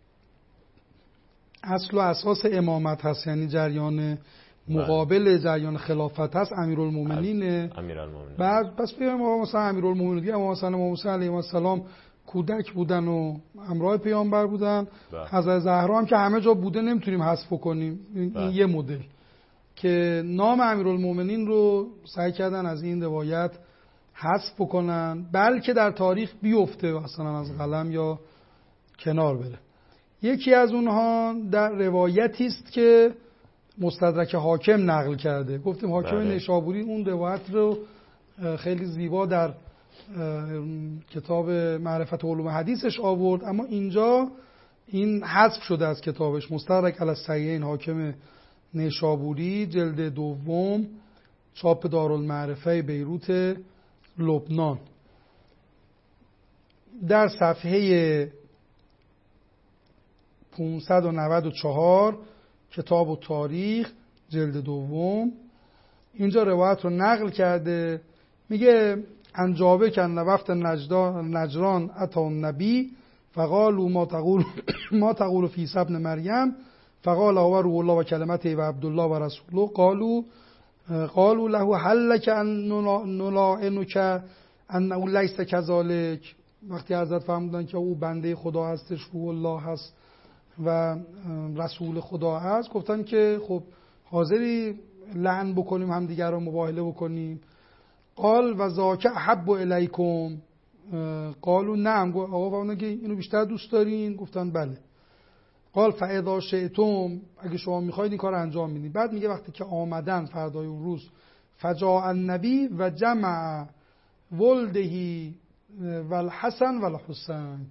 اصل و اساس امامت هست، یعنی جریان مقابل جریان خلافت هست، امیرالمومنینه. امیرالمومنین. بعد پس بگیم مثلا امیرالمومنین دیگه امام حسن و حسین علیهم السلام کودک بودن و همراه پیامبر بودن. حضرت زهرا هم که همه جا بوده نمیتونیم حذف کنیم. این یه مدل که نام امیرالمومنین رو سعی کردن از این روایت حذف کنن، بلکه در تاریخ بیفته مثلا از قلم یا کنار بره. یکی از اونها در روایتی است که مستدرک حاکم نقل کرده. گفتیم حاکم بله. نیشابوری اون روایت رو خیلی زیبا در کتاب معرفت علوم حدیثش آورد، اما اینجا این حذف شده از کتابش. مستدرک علی الصحیحین حاکم نیشابوری جلد دوم چاپ دارالمعرفه بیروت لبنان در صفحه پانصد و نود و چهار کتاب و تاریخ جلد دوم اینجا روایت رو نقل کرده. میگه انجابه کن وقت نجران اتا النبی فقالوا ما تقول ما تقول فی عیسی ابن مریم فقال هو روح الله و کلمته و عبدالله و رسوله قالوا قالوا له هل لك ان نلعنك انه ليس كذلك. وقتی حضرت فرمودن که او بنده خدا هستش، روح الله هست و رسول خدا هست، گفتن که خب حاضری لعن بکنیم هم دیگر رو مباهله بکنیم. قال و ذاک احب الیکم قالوا نعم. آقا فرمودن که اینو بیشتر دوست دارین؟ گفتن بله. قال فاذا شئتم، اگه شما میخواید این کار انجام بدید. بعد میگه وقتی که آمدن فردای اون روز فجاء النبی و جمع ولدهی والحسن والحسین،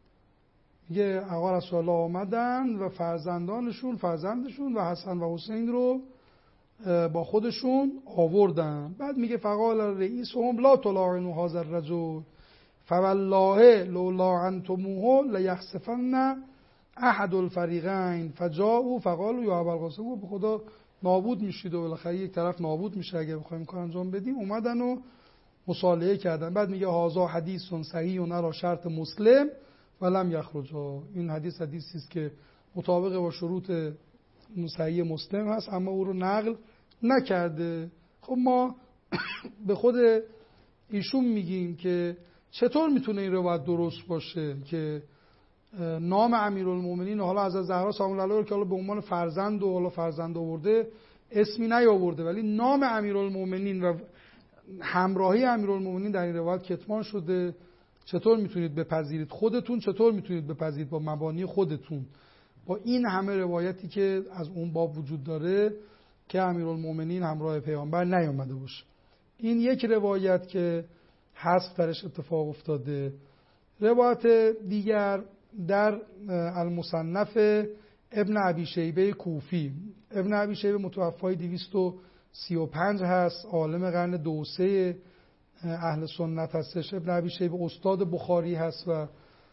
میگه آقا رسول الله آمدن و فرزندانشون فرزندشون و حسن و حسین رو با خودشون آوردن. بعد میگه فقال رئیسهم لا تلاعنوا هذا الرجل فوالله لو لاعنتموه لیخسفن احد الفریقین فجاءوا فقالوا یا ابوالقاسم، به خدا نابود میشید و بالاخره یک طرف نابود میشه اگه بخوایم کار انجام بدیم. اومدن و مصالحه کردن. بعد میگه هازا حدیث صحیح علی شرط مسلم ولم یخرجا. این حدیث حدیثی است که مطابق با شروط صحیح مسلم هست اما او رو نقل نکرده. خب ما به خود ایشون میگیم که چطور میتونه این روایت درست باشه که نام امیرالمومنین حالا از زهرا سلام الله علیها که حالا به عنوان فرزند و حالا فرزند آورده اسمی نیاورده، ولی نام امیرالمومنین و همراهی امیرالمومنین در این روایت کتمان شده. چطور میتونید بپذیرید خودتون؟ چطور میتونید بپذیرید با مبانی خودتون با این همه روایتی که از اون باب وجود داره که امیرالمومنین همراه پیامبر نیامده باشه؟ این یک روایت که حذف درش اتفاق افتاده. روایت دیگر در المصنف ابن ابی شیبه کوفی. ابن ابی شیبه متوفای دویست و سی و پنج هست، عالم قرن دو سه اهل سنت هستش. ابن ابی شیبه استاد بخاری هست و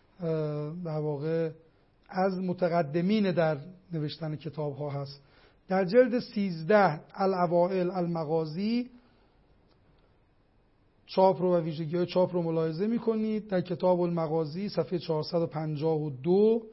در واقع از متقدمین در نوشتن کتاب ها هست. در جلد سیزده الاوائل المغازی چاپ رو و ویژگی‌های چاپ رو ملاحظه می‌کنید. در کتاب المغازی صفحه چهارصد و پنجاه و دو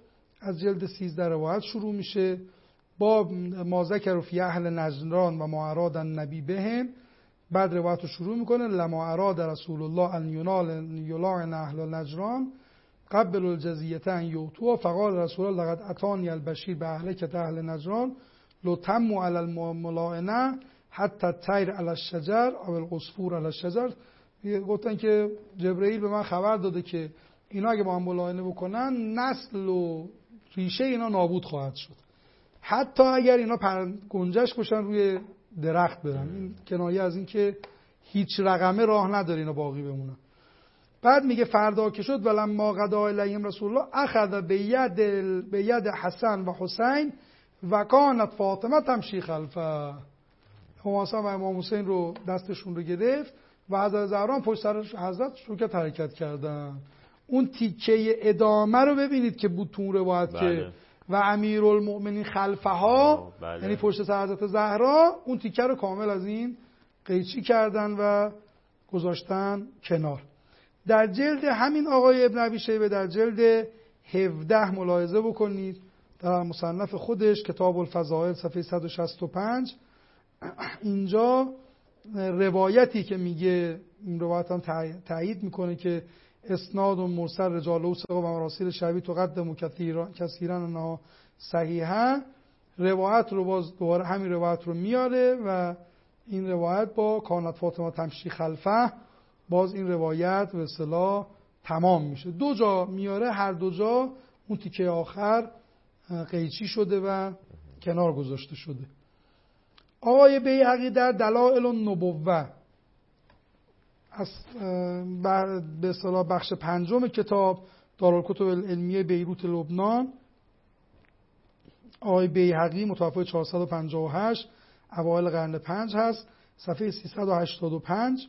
از جلد سیزده روایت شروع میشه. با ما ذکر فی اهل نجران و ما اراد النبی بهم. بعد روایت رو شروع میکنه لما اراد رسول الله ان ینال یلاعن اهل نجران قبل الجزیه ان یؤتوا فقال رسول الله لقد اتانی البشیر به اهلکه اهل نجران لو تموا علی الملاعنه حتی الطیر علی الشجر او العصفور علی الشجر. گفتن که جبرئیل به من خبر داده که اینا اگه با هم ملاعنه بکنن نسل و ریشه اینا نابود خواهد شد، حتی اگر اینا پر گنجش بشن روی درخت برن. این کنایه از این که هیچ رقمه راه نداره اینا باقی بمونن. بعد میگه فردا که شد ولما غدا الیهم رسول الله اخذ بید بید حسن و حسین و کانت فاطمه تمشی خلفه. حسن و امام حسین رو دستشون رو گرفت و حضرت زهرا پشت سر حضرت شروع کرد حرکت کردن. اون تیکه ادامه رو ببینید که بود تو اون روایت که و امیرالمؤمنین خلفها، یعنی پشت سر حضرت زهرا، اون تیکه رو کامل از این قیچی کردن و گذاشتن کنار. در جلد همین آقای ابن ابی شیبه در جلد هفده ملاحظه بکنید در مصنف خودش کتاب الفضائل صفحه صد و شصت و پنج اینجا روایتی که میگه، این روایت هم تایید میکنه که اسناد و مرسل رجال و ثقه و مراسیل شعبی تقدم کثیرا انها صحیحه. روایت رو باز دوباره همین روایت رو میاره و این روایت با کانت فاطمه تمشی خلفه باز این روایت به اصطلاح تمام میشه. دو جا میاره، هر دو جا اون تیکه آخر قیچی شده و کنار گذاشته شده. آقای بیهقی در دلائل النبوه از به اصطلاح بخش پنجم کتاب دارالکتب العلمیه بیروت لبنان، آقای بیهقی متوفی چهارصد و پنجاه و هشت اوایل قرن پنج هست، صفحه سیصد و هشتاد و پنج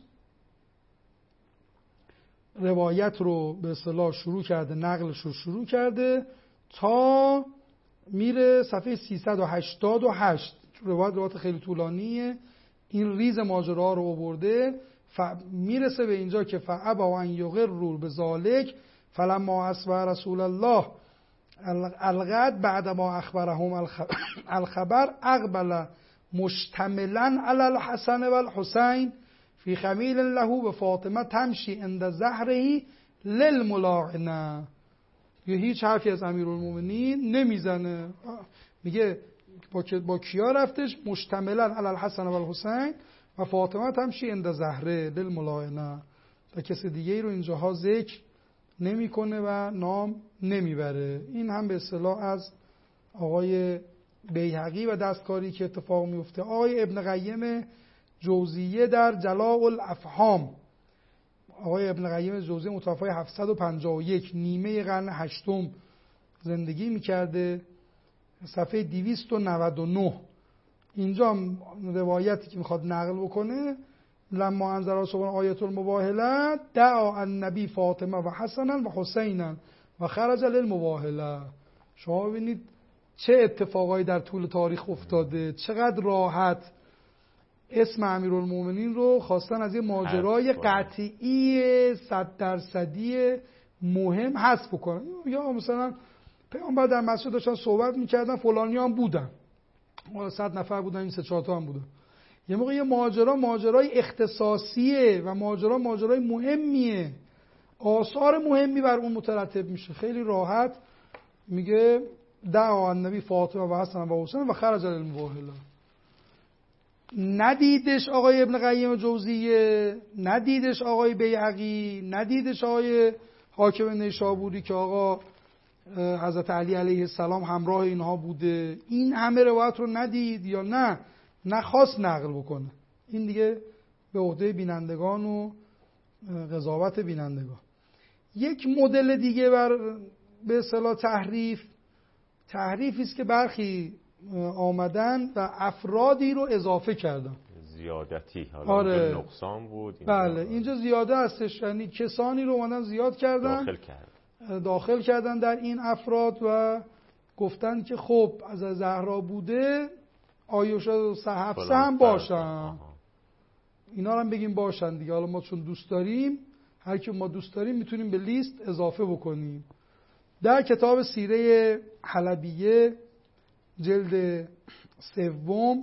روایت رو به اصطلاح شروع کرده، نقلش رو شروع کرده تا میره صفحه سیصد و هشتاد و هشت. روایت روایت خیلی طولانیه، این ریز ماجرا رو آورده، میرسه به اینجا که فابوا ان یقروا بذلک فلما اصبح رسول الله الغد بعد ما اخبرهم الخبر اقبل مشتملا علی الحسن و الحسین فی خمیل له و فاطمه تمشی عند ظهره للملاعنه. یه هیچ حرفی از امیرالمومنین نمیزنه، میگه با با کیا رفتش؟ مشتملا علی الحسن و الحسین و فاطمه تمشی عند ظهره للملاعنه. و کسی دیگه ای رو اینجاها ذکر نمیکنه و نام نمیبره. این هم به اصطلاح از آقای بیهقی و دستکاری که اتفاق میفته. آقای ابن قیم جوزیه در جلاء الافهام، آقای ابن قیم جوزیه متوفی هفتصد و پنجاه و یک نیمه قرن هشتم زندگی میکرده، صفحه دویست و نود و نه. اینجا روایتی که میخواد نقل بکنه لما انزل سبحان آیت المباهله دعا النبی فاطمه و حسنا و حسینا و خرج للمباهله. شما ببینید چه اتفاقایی در طول تاریخ افتاده، چقدر راحت اسم امیرالمومنین رو خواستن از یه ماجرای قطعی صد درصدی مهم حذف بکنن. یا مثلا پیامبر در مسجد داشتن صحبت میکردن، فلانی هم بودن، صد نفر بودن، این سه چهار تا هم بودن. یه موقع یه ماجرا ماجرای اختصاصیه و ماجرا ماجرای مهمیه، آثار مهمی بر اون مترتب میشه. خیلی راحت میگه دعا النبی فاطمه و حسن و حسین و خرج للمباهله. ندیدش آقای ابن قیم جوزیه، ندیدش آقای بیهقی، ندیدش آقای حاکم نیشابوری که آقا حضرت علی علیه السلام همراه اینها بوده. این همه روایت رو ندید یا نه نخواست نقل بکنه. این دیگه به عهده بینندگان و قضاوت بینندگان. یک مدل دیگه بر به اصطلاح تحریف، تحریفی است که برخی آمدن و افرادی رو اضافه کردن، زیادتی، حالا آره. نقصان بود اینجا. بله اینجا زیاده هستش، یعنی کسانی رو اومدن زیاد کردن، داخل کردن داخل کردن در این افراد و گفتن که خب از زهرا بوده آیوشه و حفصه هم باشن، اینا رو هم بگیم باشن دیگه. حالا ما چون دوست داریم، هر کی ما دوست داریم میتونیم به لیست اضافه بکنیم. در کتاب سیره حلبیه جلد سوم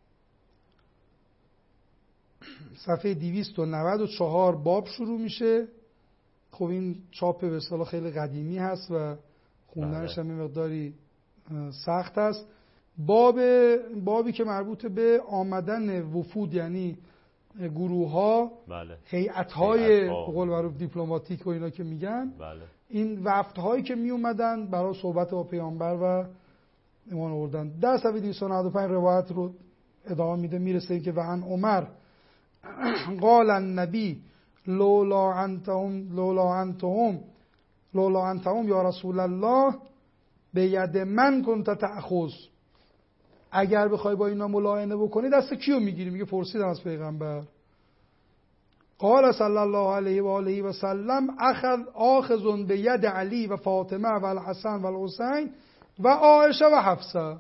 صفحه دویست و نود و چهار باب شروع میشه. خب این چاپ به اصطلاح خیلی قدیمی هست و خوندنش هم مقداری سخت است. باب بابی که مربوط به آمدن وفود، یعنی گروه ها، بله. هیئت های به قول معروف دیپلماتیک و اینا که میگن، بله. این وفد هایی که می اومدن برای صحبت با پیامبر و ایمان آوردن. در صفحه دویست و نود و پنج روایت رو ادامه میده، میرسه که و عن عمر قال النبی لولا انتهم لولا انتهم لولا انتهم یا رسول الله به ید من کنت تأخذ. اگر بخوای با اینا ملاینه بکنی دست کیو میگیری؟ میگه پرسیدم از پیغمبر. قال صلی الله علیه و آله و سلم اخذ آخذ به ید علی و فاطمه و الحسن و الحسین و عایشه و حفصه.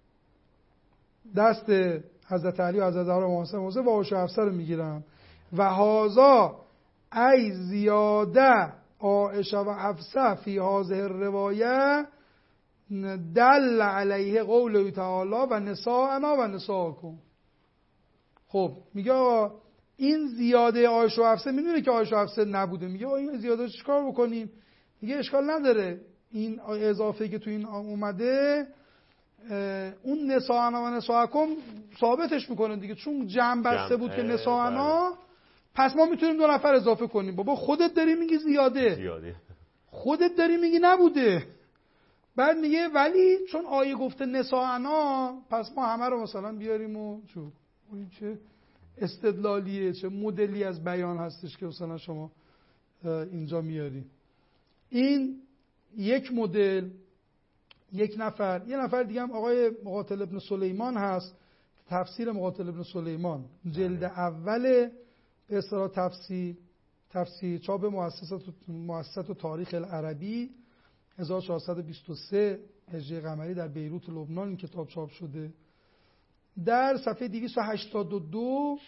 دست حضرت علی و حضرت زهرا و حسن و حسین و عایشه و حفصه رو میگیرم. و هذا ای زیاده عایشه و حفصه فی هذه الروایه دل علیه قوله تعالی و نساءنا و نساءکم. خب میگه این زیاده عایشه و حفصه، میدونه که عایشه و حفصه نبوده، میگه این زیاده چیکار بکنیم؟ میگه اشکال نداره، این اضافه که تو این اومده اون نساءنا و نساءکم ثابتش میکنه دیگه، چون جمع بسته بود که نساءنا، پس ما میتونیم دو نفر اضافه کنیم. بابا خودت داری میگی زیاده, زیاده. خودت داری میگی نبوده. بعد میگه ولی چون آیه گفته نساءنا، پس ما همه رو مثلا بیاریم و چون این چه استدلالیه، چه مدلی از بیان هستش که مثلا شما اینجا میاری. این یک مدل. یک نفر یه نفر دیگه هم آقای مقاتل ابن سلیمان هست، تفسیر مقاتل ابن سلیمان جلد اول به اصطلاح تفسیر تفسیر چاپ مؤسسات مؤسسات تاریخ العربی هزار و چهارصد و بیست و سه هجری قمری در بیروت لبنان این کتاب چاپ شده. در صفحه دویست و هشتاد و دو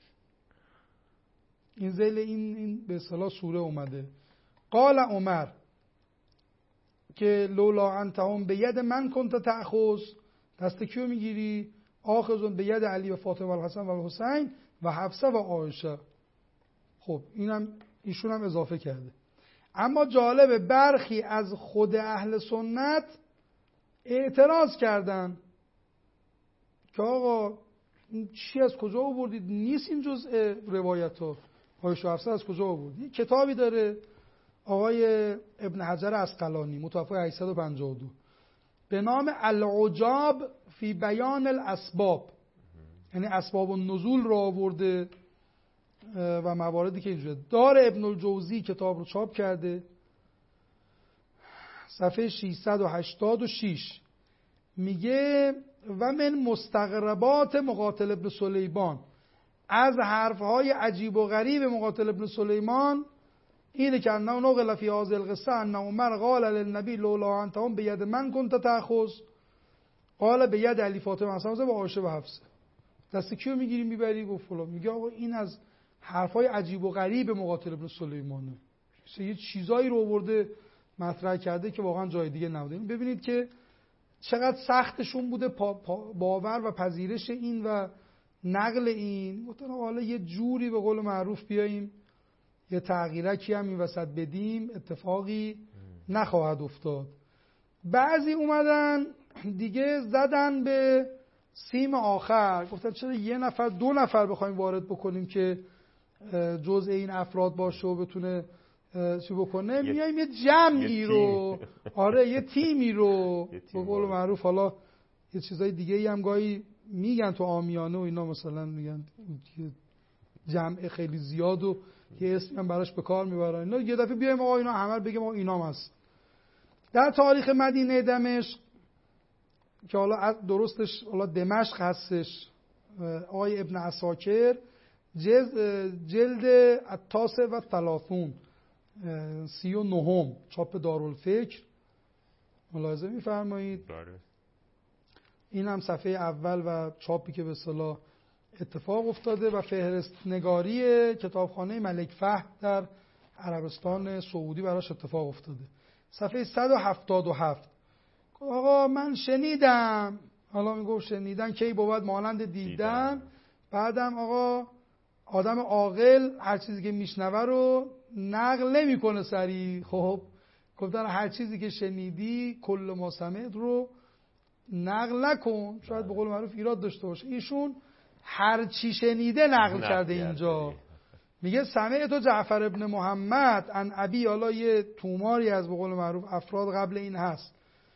این ذیل این این به اصطلاح سوره اومده. قال عمر که لولا انتهم به ید من کنت تأخذ، دست کیو میگیری؟ آخذون به ید علی و فاطمه و الحسن و الحسین و حفصه و عایشه. خب اینم ایشون هم اضافه کرده. اما جالبه برخی از خود اهل سنت اعتراض کردن که آقا این چی از کجا آوردید؟ نیست این جزء روایت ها. عایشه و حفصه از کجا آوردید؟ یک کتابی داره آقای ابن حجر عسقلانی متوفی هشتصد و پنجاه و دو به نام العجاب فی بیان الاسباب، یعنی اسباب النزول رو آورده و مواردی که اینجوره. دار ابن الجوزی کتاب رو چاپ کرده، صفحه ششصد و هشتاد و شش میگه و من مستغربات مقاتل ابن سلیمان، از حرفهای عجیب و غریب مقاتل ابن سلیمان اینه که انه نقل فی هذه القصه ان عمر قال للنبی لولا انتهم به ید من کنت تأخذ قال به ید علی فاطمه حسن و عایشه و حفصه. دست کیو میگیری میبری؟ گفت فلان. میگه آقا این از حرفای عجیب و غریب مقاتل ابن سلیمانه، یه چیزایی رو آورده مطرح کرده که واقعا جای دیگه نبوده. ببینید که چقدر سختشون بوده پا پا باور و پذیرش این و نقل این. گفتن حالا یه جوری به قول معروف بیاییم یه تغییرکی هم این وسط بدیم، اتفاقی نخواهد افتاد. بعضی اومدن دیگه زدن به سیم آخر، گفتن چرا یه نفر دو نفر بخوایم وارد بکنیم که جزء این افراد باشه و بتونه چی بکنه، میایم یه جمعی رو آره یه تیمی رو به قول معروف، حالا یه چیزای دیگه ای هم گاهی میگن تو عامیانه و اینا، مثلا میگن جمع خیلی زیاد و یه اسمی هم براش به کار میبرن اینا. یه دفعه بیایم آقا اینا همه بگیم آقا اینام هست. در تاریخ مدینه دمشق که حالا درستش حالا دمشق هستش، آقای ابن عساکر جلد التاسع و ثلاثون سی و نهم چاپ دارالفکر ملاحظه میفرمایید. این هم صفحه اول و چاپی که به اصطلاح اتفاق افتاده و فهرست نگاری کتابخانه ملک فهد در عربستان سعودی براش اتفاق افتاده. صفحه صد و هفتاد و هفت. آقا من شنیدم، حالا میگفت شنیدن کی بود مانند دیدن. بعدم آقا آدم عاقل هر چیزی که میشنوه رو نقل نمیکنه سریع. خب گفتن هر چیزی که شنیدی کل ما سمعت رو نقل نکن، شاید به قول معروف ایراد داشته باشه. ایشون هر چی شنیده نقل کرده اینجا. میگه سمعت جعفر ابن محمد ان ابی، حالا یه توماری از به قول معروف افراد قبل این هست،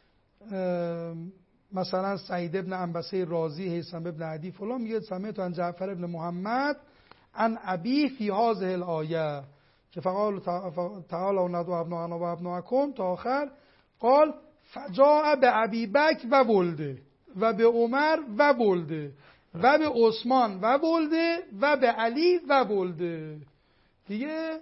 مثلا سعید ابن انبسه رازی، هیثم ابن عدی فلان، میگه سمعت ان جعفر ابن محمد ان ابی فی هذه الآیه که فقال تعالی ندعو ابناءنا و ابناءکم تا آخر. قال فجاء به ابی بکر و ولده و به عمر و ولده و به عثمان و ولده و به علی و ولده. دیگه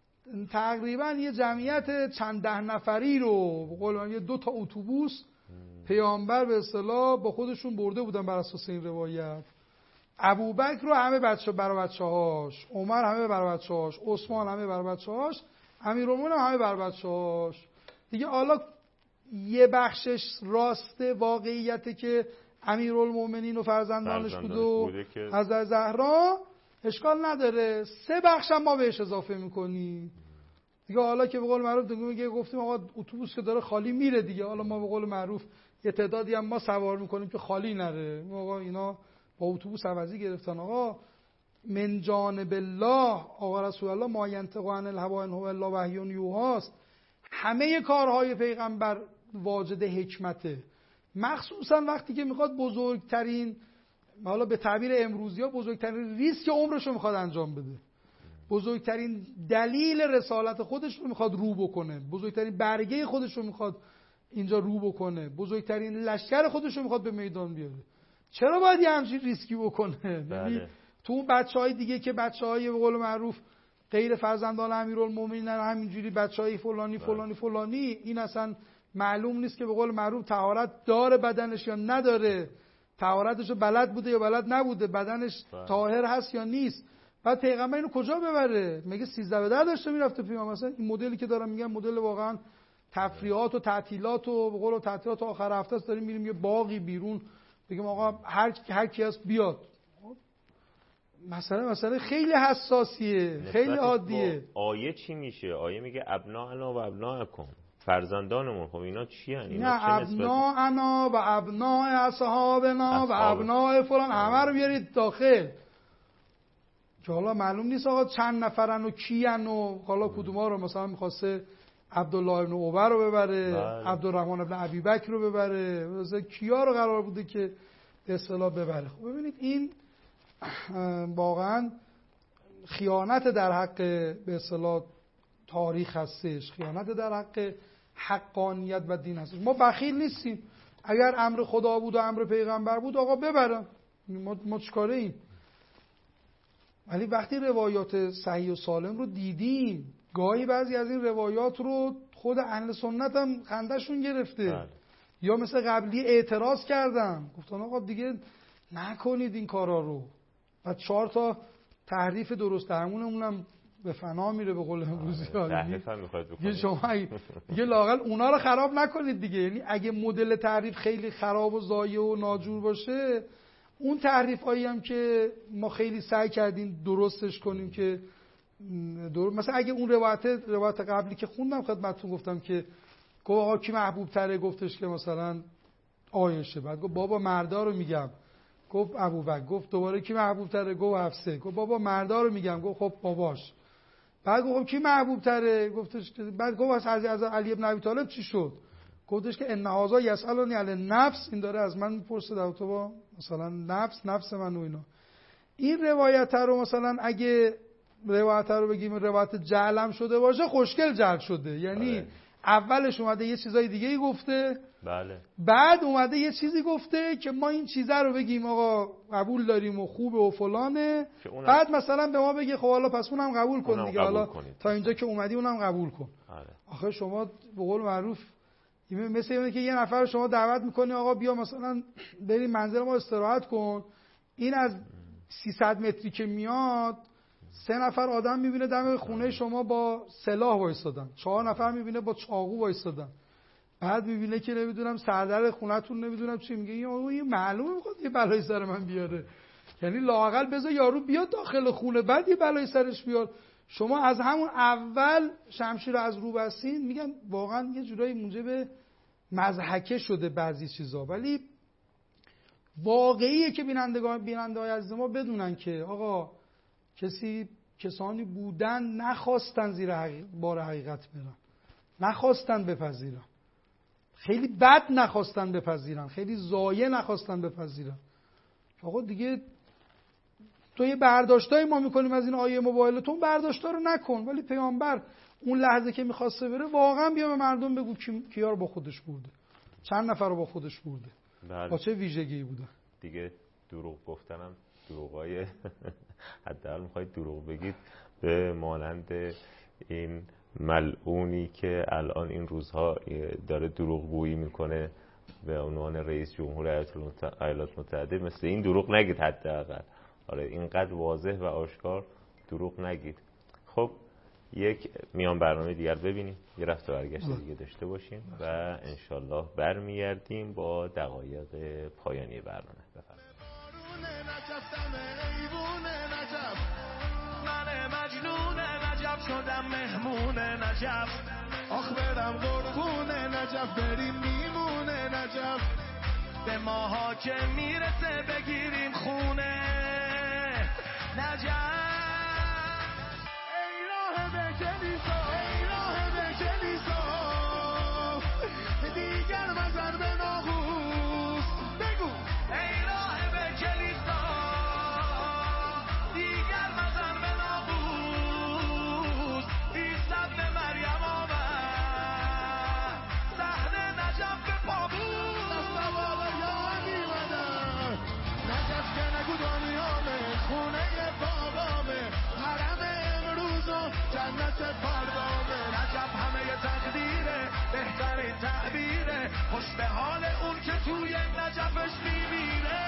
تقریبا یه جمعیت چند ده نفری رو به قول من یه دو تا اتوبوس پیامبر به اصطلاح با خودشون برده بودن بر اساس این روایت. ابوبکر رو همه بچه برای بچه‌هاش، عمر همه برای بچه‌هاش، عثمان همه برای بچه‌هاش، امیرالمومنین همه برای بچه‌هاش. دیگه حالا یه بخشش راسته واقعیته که امیرالمومنین و فرزندانش بود و حضرت زهرا، اشکال نداره، سه بخش هم ما بهش اضافه میکنیم دیگه. حالا که به قول معروف دیگه میگه گفتیم آقا اتوبوس که داره خالی میره دیگه، حالا ما به قول معروف یه تعدادی هم ما سوار میکنیم که خالی نره. آقا اینا با اتوبوس عوضی گرفتن. آقا من جانب الله، آقا رسول الله ما ینطق عن الهوی ان هو الا وحی یوحی، همه کارهای پیغمبر واجد حکمته، مخصوصا وقتی که میخواد بزرگترین، حالا به تعبیر امروزی ها بزرگترین ریسک عمرش رو میخواد انجام بده، بزرگترین دلیل رسالت خودش رو میخواد رو بکنه، بزرگترین برگه خودش رو میخواد اینجا رو بکنه، بزرگترین لشکر خودش رو میخواد به میدان بیاره. چرا باید یه همچین ریسکی بکنه؟ بله. تو اون بچهای دیگه که بچهای به قول معروف غیر فرزندان امیرالمومنین همینجوری بچهای فلانی فلانی فلانی، این اصلا معلوم نیست که به قول معروف طهارت داره بدنش یا نداره، طهارتشو بلد بوده یا بلد نبوده، بدنش طاهر هست یا نیست. بعد پیغمبر اینو کجا ببره؟ میگه سیزده به ده داشته میرفته پیغمبر. مثلا این مدلی که دارم میگم مدل واقعا تفریحات و تعطیلات و به قول تعطیلات آخر هفته است، داریم میریم یه باقی بیرون بگیم آقا هر هر کی هست بیاد. مثلا مثلا خیلی حساسیه، خیلی عادیه. آیه چی میشه؟ آیه میگه ابناءنا و ابناءکم، فرزندانمون. خب اینا چی هن؟ اینا نه ابناءنا و ابناء اصحابنا و ابناء فلان همه رو بیارید داخل، که حالا معلوم نیست آقا چند نفرن و کیان و حالا کدوما رو مثلا میخواسته عبدالله ابن عبی رو ببره، عبدالرحمن ابن ابی بکر رو ببره، مثلا کیا رو قرار بوده که به اصطلاح ببره. خب ببینید این واقعا خیانت در حق به اصطلاح تاریخ هستش، خیانت در حق حقانیت و دین هستش. ما بخیل نیستیم، اگر امر خدا بود و امر پیغمبر بود آقا ببرم، ما, ما چیکاره ایم؟ ولی وقتی روایات صحیح و سالم رو دیدیم، گاهی بعضی از این روایات رو خود اهل سنت هم خندشون گرفته بله. یا مثل قبلی اعتراض کردن، گفتن آقا دیگه نکنید این کارا رو، و چهار تا تحریف درست درمونمون هم به فنا میره به قول امروزی ها. تحریف هم میخواید بکنید شما دیگه لااقل اونا رو خراب نکنید دیگه. یعنی اگه مدل تحریف خیلی خراب و ضایع و ناجور باشه، اون تحریف هایی هم که ما خیلی سعی کردیم درستش کنیم که درست، مثلا اگه اون روایت روایت قبلی که خوندم خدمتتون گفتم که گفت آقا کی محبوب تره، گفتش که مثلا عایشه، بعد گفت بابا مردا رو میگم، گفت ابوبکر، گفت دوباره کی محبوب تره، گفت حفصه، گفت بابا مردا رو میگم، گفت خب باباش، بعد گفت کی محبوب تره، گفتش که بعد گفت از از علی ابن ابی طالب چی شد، گفتش که ان هذا یسالنی علی النفس، این داره از من میپرسه در تو با مثلا نفس نفس من و اینا. این روایت رو مثلا اگه روایت رو بگیم روایت جعلم شده باشه، خوشگل جعل شده، یعنی بله. اولش اومده یه چیزای دیگه ای گفته بله. بعد اومده یه چیزی گفته که ما این چیزه رو بگیم آقا قبول داریم و خوبه و فلانه، بعد مثلا به ما بگه خب حالا پس اونم قبول کن دیگه، حالا کنید. تا اینجا که اومدی اونم قبول کن. بله. آخه شما به قول معروف مثل اینه که یه نفر شما دعوت میکنی آقا بیا مثلا بریم منزل ما استراحت کن، این از سیصد متری که میاد سه نفر آدم میبینه دم خونه شما با سلاح وایسادن، چهار نفر میبینه با چاقو وایسادن، بعد میبینه که نمیدونم سردر خونتون نمیدونم چی میگه، این معلومه میخواد یه بلای سر من بیاره، یعنی لااقل بذار یارو بیاد داخل خونه بعد یه بلای سرش بیاد. شما از همون اول شمشیر رو از رو بستین. میگن واقعا یه جورایی موجب مضحکه شده بعضی چیزا، ولی واقعیه که بینندگان بیننده‌های عزیز ما بدونن که آقا کسی کسانی بودن نخواستن زیر حقیق بار حقیقت برن، نخواستن بپذیرن، خیلی بد نخواستن بپذیرن، خیلی ضایع نخواستن بپذیرن. آقا دیگه تو یه برداشتای ما میکنیم از این آیه مباهله، تو برداشتا رو نکن، ولی پیامبر اون لحظه که میخواسته بره واقعا بیا به مردم بگو کیا رو با خودش برده، چند نفر رو با خودش برده، بله. با چه ویژگی بوده. دیگه دروغ گفتنم دروغای حداقل میخواید دروغ بگید به مانند این ملعونی که الان این روزها داره دروغگویی میکنه به عنوان رئیس جمهور ایالات متحده، مثل این دروغ نگید حداقل. آره اینقدر واضح و آشکار دروغ نگید. خب یک میان برنامه دیگر ببینیم، یه رفت و برگشت دیگه داشته باشیم و انشالله برمیگردیم با دقایق پایانی برنامه. بفرمایید. من مجنون نجف شدم مهمون نجف، آخ برم قربون نجف بریم میمونه نجف، به ماها که میرسه بگیریم خونه نجف. ای راه به کلیسا، ای راه به کلیسا، دیگر مزن به ناقوس، بگو ای راه به کلیسا، دیگر مزن به ناقوس، ایسد به مریم آمد، صحنه نجف به پابوس، دست بالا یا میمدن نجف که نگو دنیامه، خونه بابامه، حرم امروز و جنت فردامه، نجف همه تقدیره، بهترین تعبیره، خوش به حال اون که توی نجفش میمیره.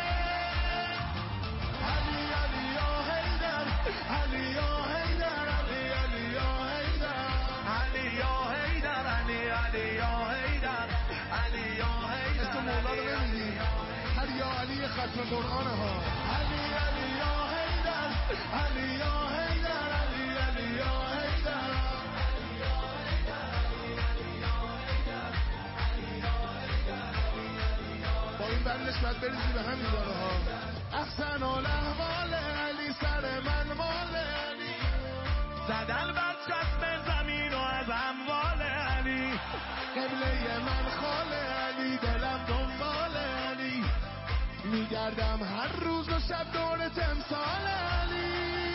علی علی یا حیدر، علی یا حیدر، علی علی یا حیدر، علی یا حیدر، علی علی یا حیدر، علی یا حیدر. اسم مولا رو ببینی، علی یا علی ختم قرآنه ها، علی علی یا حیدر، علی یا حیدر، علی علی یا حیدر. با این برنش باید بریزی به همین داره ها. احسن الاحوال علی سر من مال علی، زدن برچسب زمین و از اموال علی، قبله من خال علی، دلم دنبال علی، میگردم هر روز و شب دور تمثال علی،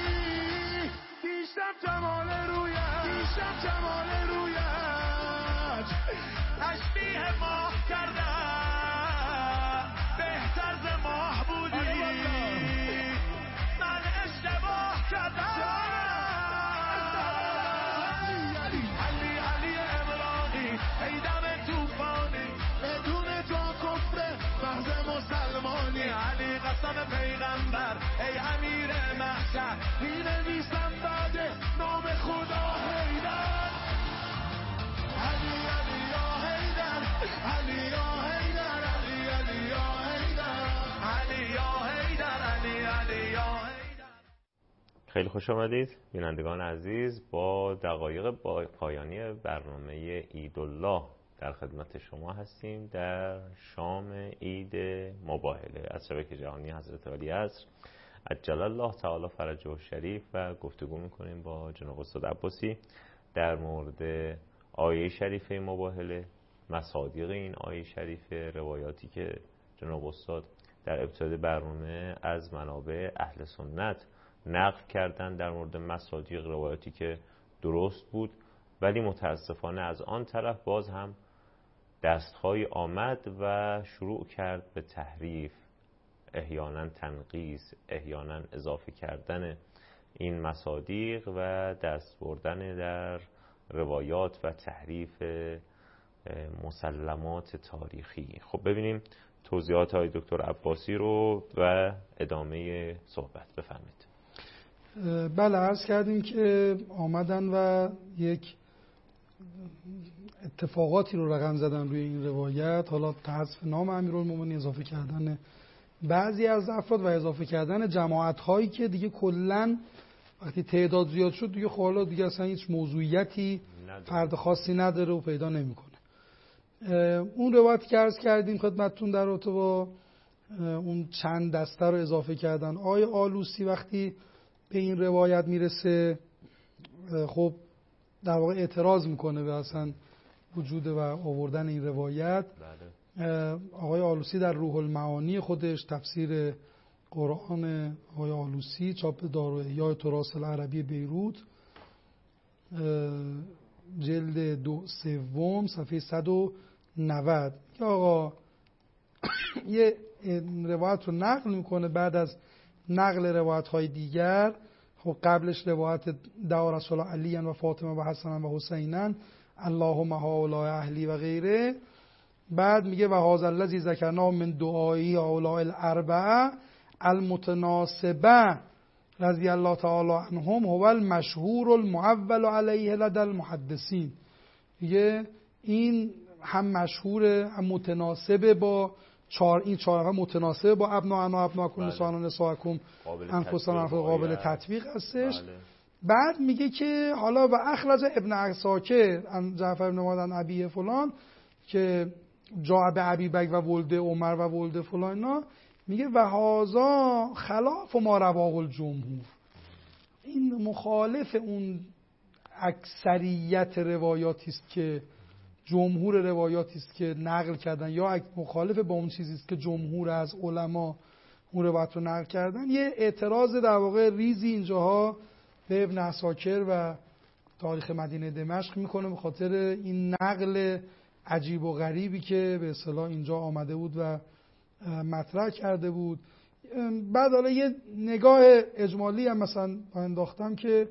دیشب جمال رویت، دیشب جمال رویت، تشبیه ماه کردم بهتر ز ماه بودی، من اشتباه کردم. علی علی علی امرانی، ای دم توفانی، بدون تو کفر محض مسلمانی، علی قسم پیغمبر، ای امیر محشر، می نویسم بعد نام خدا حیدر. علی علی یا حیدر، علی یا حیدر، علی علی یا حیدر، علی یا حیدر، علی علی یا حیدر. خیلی خوش آمدید بینندگان عزیز. با دقایق با پایانی برنامه عیدالله در خدمت شما هستیم در شام عید مباهله از شبکه جهانی حضرت ولیعصر عجل الله تعالی فرجه الشریف و گفتگو میکنیم با جناب استاد عباسی در مورد آیه شریفه مباهله، مصادیق این آیه شریفه، روایاتی که جناب استاد در ابتدای برنامه از منابع اهل سنت نقل کردن در مورد مصادیق، روایاتی که درست بود، ولی متاسفانه از آن طرف باز هم دستخوایی آمد و شروع کرد به تحریف، احیانا تنقیص، احیانا اضافه کردن این مصادیق و دست بردن در روایات و تحریف مسلمات تاریخی. خب ببینیم توضیحات های دکتر عباسی رو و ادامه صحبت. بفرمایید. بله عرض کردیم که آمدن و یک اتفاقاتی رو رقم زدن روی این روایت، حالا حذف نام امیرالمومنین، اضافه کردن بعضی از افراد و اضافه کردن جماعت هایی که دیگه کلا وقتی تعداد زیاد شد دیگه حالا دیگه اصلا هیچ موضوعیتی فرد خاصی نداره و پیدا نمیکنه. اون روایت که عرض کردیم خدمتتون در رابطه با اون چند دسته رو اضافه کردن، آقای آلوسی وقتی به این روایت میرسه خب در واقع اعتراض میکنه به اصلا وجود و آوردن این روایت. آقای آلوسی در روح المعانی خودش، تفسیر قرآن آقای آلوسی، چاپ داراحیاء تراث العربی بیروت، جلد دو سوم صفحه صد و نود، که آقا یه روایت رو نقل میکنه. بعد از نقل روایت های دیگر، خب قبلش روایت دعا رسول علی و فاطمه و حسن و حسینن اللهم هؤلاء اهلی و غیره. بعد میگه و هذا الذی ذکرنا من دعایی هؤلاء الاربعه المتناسبه رضی الله تعالی عنهم هو المشهور المعول علیه لدى المحدثین. میگه این هم مشهوره هم متناسبه با چهار، این چهار هم متناسبه با ابناءنا ابناءکم نساءنا نساءکم انفسنا قابل تطبیق هستش. بله. بعد میگه که حالا و اخرج ابن عساکر عن جعفر بن محمد عن ابی فلان که جاء به ابی بکر و ولد عمر و ولد فلان، میگه و هذا خلاف ما رواه الجمهور. این مخالف اون اکثریت روایاتی است که جمهور روایاتی است که نقل کردن، یا مخالف با اون چیزی است که جمهور از علما اون روایت رو نقل کردن. یه اعتراض در واقع ریزی اینجاها به ابن عساکر و تاریخ مدینه دمشق میکنه به خاطر این نقل عجیب و غریبی که به اصطلاح اینجا آمده بود و مطرح کرده بود. بعد حالا یه نگاه اجمالی هم مثلا انداختم که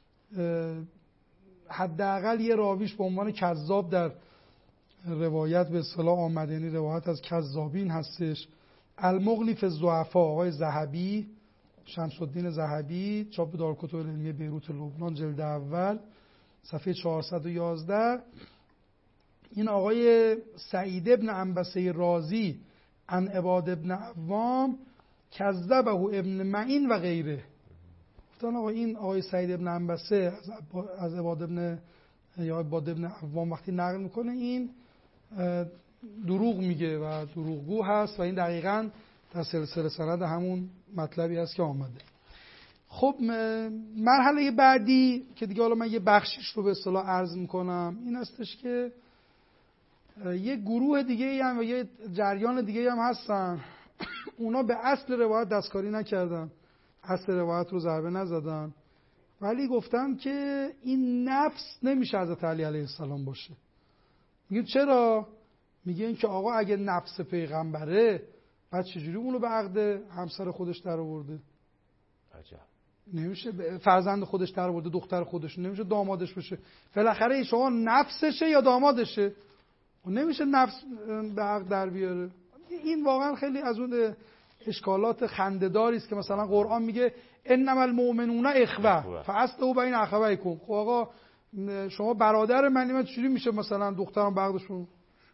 حداقل یه راویش به عنوان کذاب در روایت به اصطلاح آمده، یعنی روایت از کذابین هستش. المغنی فی الضعفاء آقای ذهبی، شمس الدین ذهبی، چاپ دارالکتب العلمیه بیروت لبنان، جلد اول صفحه چهارصد و یازده. این آقای سعید ابن عنبسه رازی عن عباد ابن عوام کذبه ابن معین و غیره. گفتن آقا این آقای سعید ابن عنبسه از عباد ابن یا عباد ابن عوام وقتی نقل میکنه این دروغ میگه و دروغگو هست و این دقیقاً در سلسله سند همون مطلبی هست که آمده. خب مرحله بعدی که دیگه حالا من یه بخشش رو به اصطلاح عرض میکنم این هستش که یه گروه دیگه هم و یه جریان دیگه هم هستن، اونا به اصل روایت دستکاری نکردن، اصل روایت رو ضربه نزدن، ولی گفتن که این نفس نمیشه حضرت علی علیه السلام باشه. میگن چرا؟ میگن که آقا اگه نفس پیغمبره بعد چجوری اونو به عقد همسر خودش در آورده؟ عجب. نمیشه فرزند خودش در آورده، دختر خودش، نمیشه دامادش بشه. بالاخره شما نفسشه یا دامادشه؟ نمیشه نفس به عقد در بیاره. این واقعا خیلی از اون اشکالات خنده‌داری است که مثلا قرآن میگه انما المؤمنون اخوه فاصلحوا بین اخویکم. خب آقا شما برادر منی، من چجوری میشه مثلا دخترم به عقدشون؟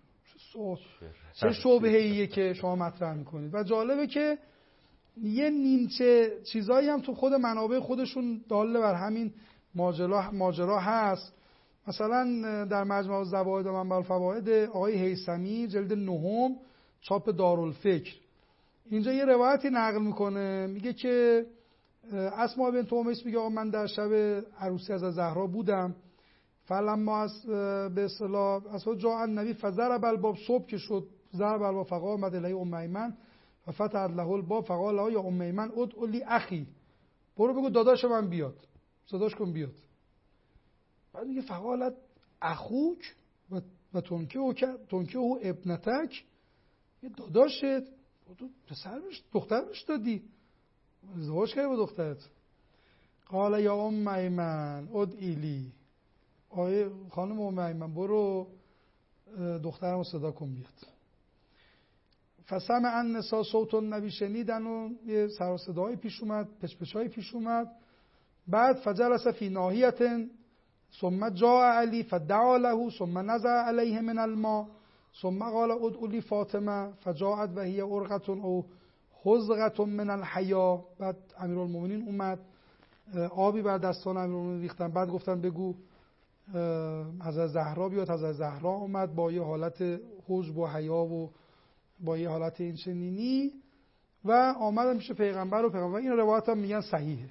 چه شبهه‌ایه که شما مطرح میکنید. و جالبه که یه نیمچه چیزایی هم تو خود منابع خودشون داله بر همین ماجرا ماجرا هست. مثلا در مجمع الزوائد و منبع الفوائد آقای هیثمی جلد نهم چاپ دارالفکر اینجا یه روایتی نقل میکنه، میگه که اسماء بنت امیس میگه آقا من در شب عروسی از زهرا بودم، فلما از به اصطلاح اصلا جاء النبی فضرب الباب، صبح که شد ضرب الباب فقال آمد الی ام ایمن و فتح له الباب فقال له یا ام ایمن ادعو لی اخی، برو بگو داداش من بیاد، صداش کن بیاد. بعد میگه فقالت اخوک و و تنکه او تنکه او ابنتک، یه داداشت تو پسر بهش دختر بهش دادی، ازدواج کردی با دخترت. قال یا ام ایمن ادعی لی، آیه خانم ام ایمن برو دخترمو صدا کن بیاد. فسمع النساء صوت النبی، شنیدن و یه سر و صدایی پیش اومد، پچ پچایی پیش اومد. بعد فجلس فی ناحیة ثم جاء علی فدعا له ثم نزع علیه من الماء ثم قال ادعوا لی فاطمه فجاءت و هی عرقة او حزقة من الحیا. بعد امیرالمومنین اومد، آبی بر دستان امیرالمومنین ریختن، بعد گفتن بگو حضرت زهرا بیاد. حضرت زهرا اومد با یه حالت حجب و حیا و با یه حالت این چنینی و آمدن پیش پیغمبر و پیغمبر این روایت هم میگن صحیحه.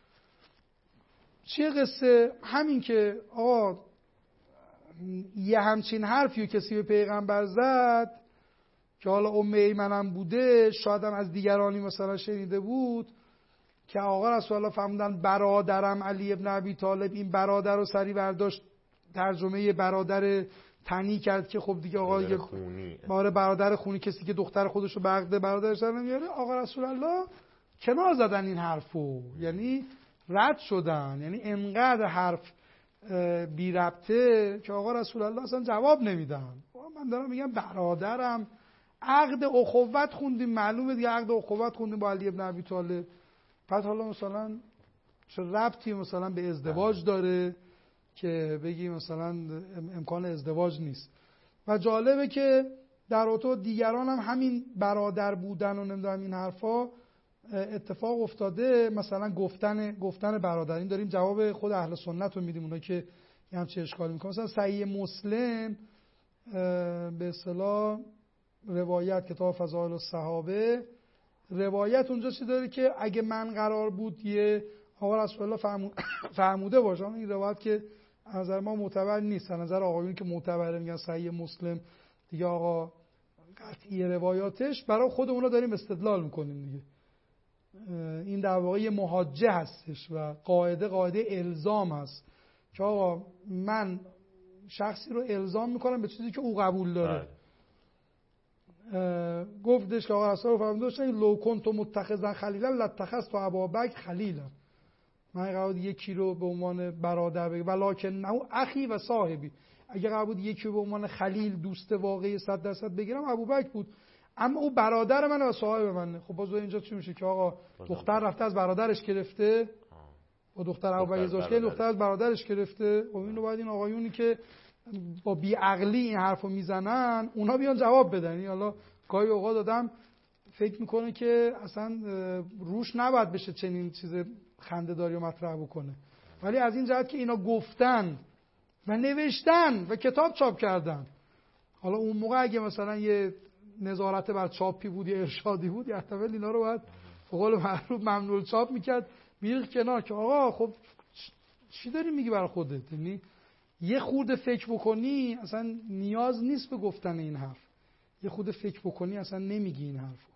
چیه قصه؟ همین که آقا یه همچین حرفیو کسی به پیغمبر زد که حالا ام ایمنم بوده، شاید هم از دیگرانی مثلا شنیده بود که آقا رسول الله فرمودن برادرم علی ابن ابی طالب، این برادر رو سری برداشت ترجمه برادر تنی کرد که خب دیگه آقا یه باره برادر خونی، کسی که دختر خودش رو به عقد برادرش در نمیاره. آقا رسول الله کنار زدن این حرفو، یعنی رد شدن، یعنی انقدر حرف بی ربطه که آقا رسول الله اصلا جواب نمیدن. من دارم میگم برادرم، عقد اخوت خوندیم، معلومه دیگه عقد اخوت خوندیم با علی ابن ابی طالب، بعد حالا مثلا چه ربطی مثلا به ازدواج داره که بگی مثلا امکان ازدواج نیست. و جالبه که در اتو دیگران هم همین برادر بودن و نمیدونم این حرفا اتفاق افتاده، مثلا گفتن گفتن برادر. این داریم جواب خود اهل سنت رو میدیم، اونا که هم چه اشکالی میکنه. مثلا صحیح مسلم به اصطلاح روایت کتاب فضائل الصحابه، روایت اونجا چی داره که اگه من قرار بود یه آقا رسول الله فرمود فرموده باشم، این روایت که از نظر ما معتبر نیست، از نظر آقایون که معتبره میگن صحیح مسلم دیگه آقا قطعی روایاتش، برای خود اونا داریم استدلال میکنیم دیگه. این در واقع یه محاجه هستش و قاعده قاعده الزام هست که آقا من شخصی رو الزام میکنم به چیزی که او قبول داره. گفتش که آقا رسول الله فرمودن لو کنت متخذا خلیلا لاتخذت ابابکر خلیلا، من قرار بود یکی رو به عنوان برادر بگم ولکن نه اخی و صاحبی، اگه قرار بود یکی رو به عنوان خلیل دوست واقعی صد درصد بگیرم ابوبکر بود، اما او برادر منه و صاحب منه. خب باز اینجا چی میشه که آقا دختر رفته از برادرش گرفته، با دختر ابوبکر ازدواج کرد، دختر از برادرش گرفته. خب اینو باید این آقایونی که با بیعقلی این حرفو میزنن اونا بیان جواب بدن. یعنی حالا گاهی اوقات آدم فکر میکنه که اصلا روش نباید بشه چنین چیز خنده‌داری و مطرح بکنه، ولی از این جهت که اینا گفتن و نوشتن و کتاب چاپ کردن، حالا اون موقع اگه مثلا یه نظارت بر چاپی بود یا ارشادی بود، یا احتمال اینا رو باید به قول معروف ممنوع چاپ میکرد، میریخت کنار که آقا خب چی داری میگی برای خودت؟ یعنی یه خورده فکر بکنی اصلا نیاز نیست به گفتن این حرف، یه خورده فکر بکنی اصلا نمیگی این حرفو.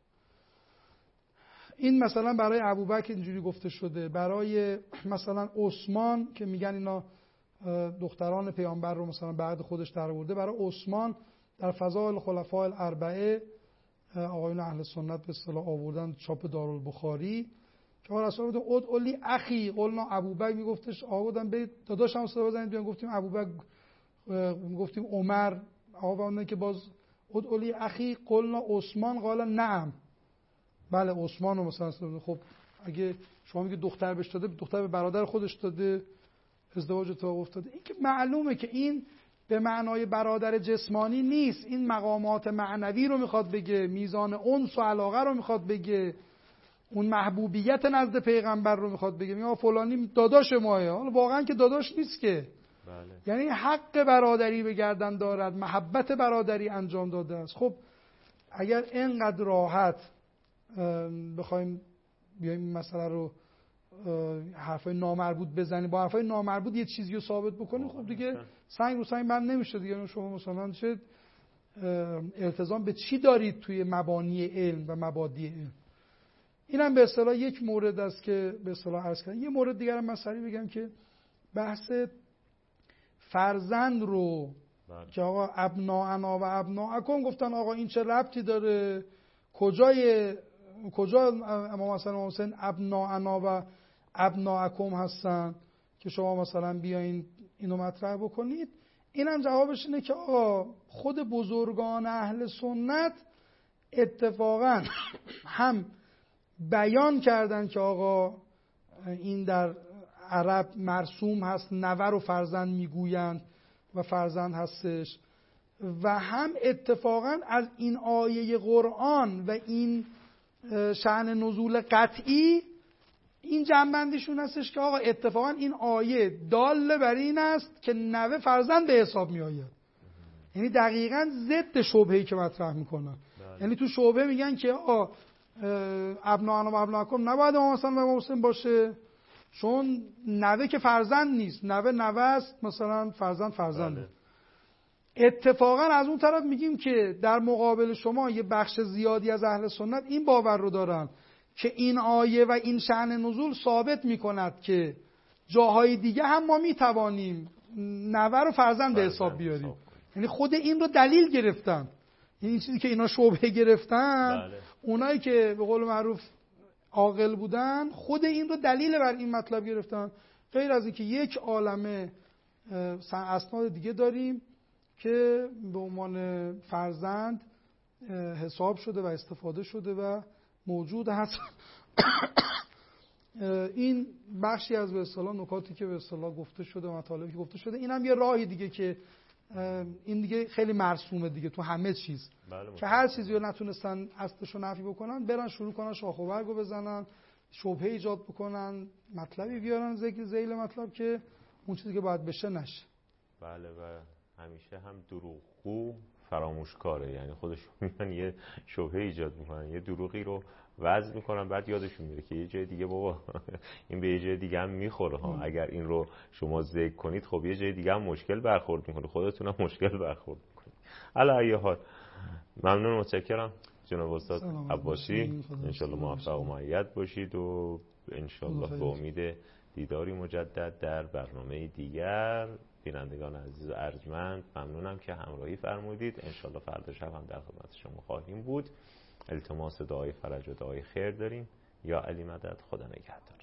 این مثلا برای ابوبکر اینجوری گفته شده، برای مثلا عثمان که میگن اینا دختران پیامبر رو مثلا بعد خودش در آورده، برای عثمان در فضائل خلفاء الاربعه آقایون اهل سنت به اصطلاح آوردن چاپ دارالبخاری که رسول الله اد اولی اخی قلنا ابوبکر، میگفتش آقا بودن به داداشم صدا بزنید بیان، گفتیم ابوبکر، گفتیم عمر، آقا بودن که باز اد اولی اخی قلنا عثمان قال نعم، بله عثمان رو مثلا. خب اگه شما میگه دختر بهش داده، دختر به برادر خودش داده، ازدواج اتفاق افتاده، این که معلومه که این به معنای برادر جسمانی نیست، این مقامات معنوی رو میخواد بگه، میزان انس و علاقه رو میخواد بگه، اون محبوبیت نزد پیغمبر رو میخواد بگه. میگه فلانی داداش ماه، حالا واقعا که داداش نیست که، بله. یعنی حق برادری به گردن دارد، محبت برادری انجام داده است. خب اگر اینقدر راحت بخوایم بیایم این مسئله رو حرفای نامربوط بزنیم، با حرفای نامربوط یه چیزی رو ثابت بکنیم، خب دیگه سنگ رو سنگ بند نمیشه دیگه. شما مثلا چه التزام به چی دارید توی مبانی علم و مبادی علم؟ اینم به اصطلاح یک مورد است که به اصطلاح عرض کردم. یه مورد دیگر هم مسئله بگم که بحث فرزند رو بله. که آقا ابناءنا و ابناءکم گفتن، آقا این چه ربطی داره؟ کجای کجا امام حسن و حسین ابناءنا و ابناءکم هستن که شما مثلا بیاین اینو مطرح بکنید؟ اینم جوابش اینه که آقا خود بزرگان اهل سنت اتفاقا هم بیان کردن که آقا این در عرب مرسوم هست، نوه رو فرزند میگویند و فرزند هستش. و هم اتفاقا از این آیه قرآن و این شأن نزول قطعی این جنبندیشون هستش که آقا اتفاقا این آیه دال بر این است که نوه فرزند به حساب می آید. یعنی دقیقاً ضد شبهه‌ای که مطرح میکنن. یعنی تو شبهه میگن که آقا ابناءنا و ابناءکم نباید امام حسن و امام حسین باشه چون نوه که فرزند نیست، نوه نوه است، مثلا فرزند فرزنده. بله. اتفاقا از اون طرف میگیم که در مقابل شما یه بخش زیادی از اهل سنت این باور رو دارن که این آیه و این شأن نزول ثابت میکند که جاهای دیگه هم ما میتوانیم نوه رو فرزند به حساب بیاریم. یعنی خود این رو دلیل گرفتن. این چیزی که اینا شبهه گرفتن، بله. اونایی که به قول معروف عاقل بودن خود این رو دلیل بر این مطلب گرفتن. غیر از اینکه یک عالمه اسناد دیگه داریم که به عنوان فرزند حساب شده و استفاده شده و موجود هست. این بخشی از به اصطلاح نکاتی که به اصطلاح گفته شده و مطالبی که گفته شده، اینم یه راهی دیگه که این دیگه خیلی مرسومه دیگه تو همه چیز. بله که هر چیزی رو نتونستن اصلش رو نفی بکنن برن شروع کنن شاخ و برگ رو بزنن، شبهه ایجاد بکنن، مطلبی بیارن ذکر ذیل مطلب که اون چیزی که باید بشه نشه. بله و همیشه هم دروغگو فراموشکاره، یعنی خودشون میان یه شبهه ایجاد میکنن، یه دروغی رو وضع میکنن، بعد یادشون میره که یه جای دیگه بابا این به یه جای دیگه هم میخوره ها، اگر این رو شما ذکر کنید خب یه جای دیگه هم مشکل برخورد میکنه، خودتون هم مشکل برخورد میکنید. علی ای حال ممنون، متشکرم جناب استاد عباسی، انشالله موفق و مؤید باشید و انشالله به امید دیداری مجدد در برنامه دیگر. بینندگان عزیز و ارجمند ممنونم که همراهی فرمودید. انشالله فردا شب هم در خدمت شما خواهیم بود. التماس دعای فرج و دعای خیر داریم. یا علی مدد، خدا نگهدار.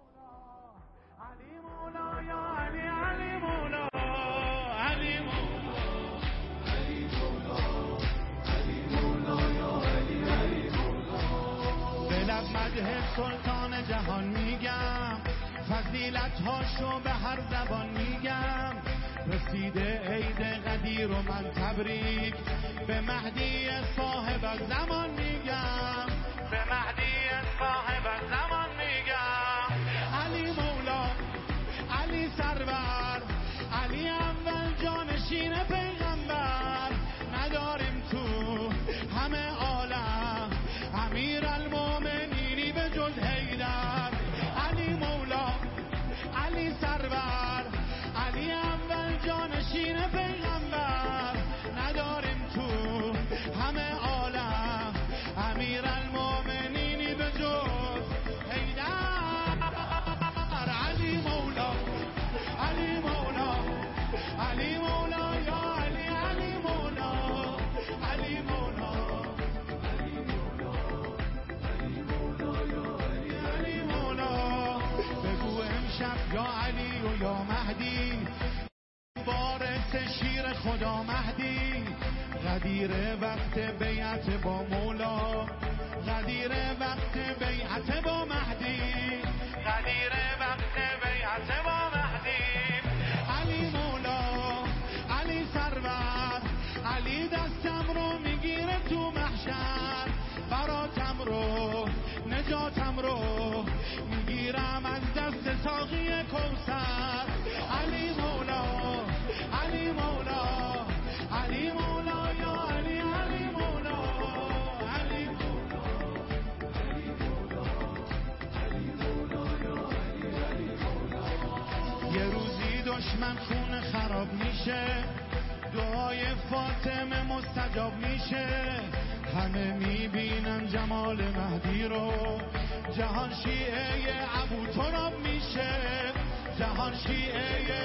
علی مولا یا علی علی مولا علی مولا علی مولا علی مولا یا علی علی مولا. دلم مدح سلطان جهان میگم، فضیلت هاشو به هر زبان میگم. رسیده عید قدیر و من تبریک به مهدی صاحب زمان میگم، به مهدی صاحب زمان میگم. علی مولا علی سرور علی اول جانشین پیغمبر، نداریم تو همه عالم امیر المومنینی به جز حیدر. علی مولا علی سرور علی اول جانشین پیغمبر، نداریم تو همه عالم امیر المومنینی به جز حیدر. علی مولا علی مولا علی مولا یا علی علی مولا علی مولا علی مولا علی مولا یا علی علی مولا. بگو امشب یا علی و یا مهدی، وارث شیر خدا مهدی. غدیر وقت بیعت با مولا، غدیر وقت بیعت با مهدی، غدیر وقت بیعت با مهدی. علی مولا علی سرور علی دستم رو میگیره تو محشر، براتم رو نجاتم رو میگیرم از دست ساقی کوثر. علی مولا علی مولا علی مولا یا علی علی مولا علی مولا علی مولا علی مولا یا علی علی مولا. یه روزی دشمن خون خراب میشه، دعای فاطمه مستجاب میشه. همه میبینن جمال مهدی رو، جهان شیعه ابو تراب میشه، جهان شیعه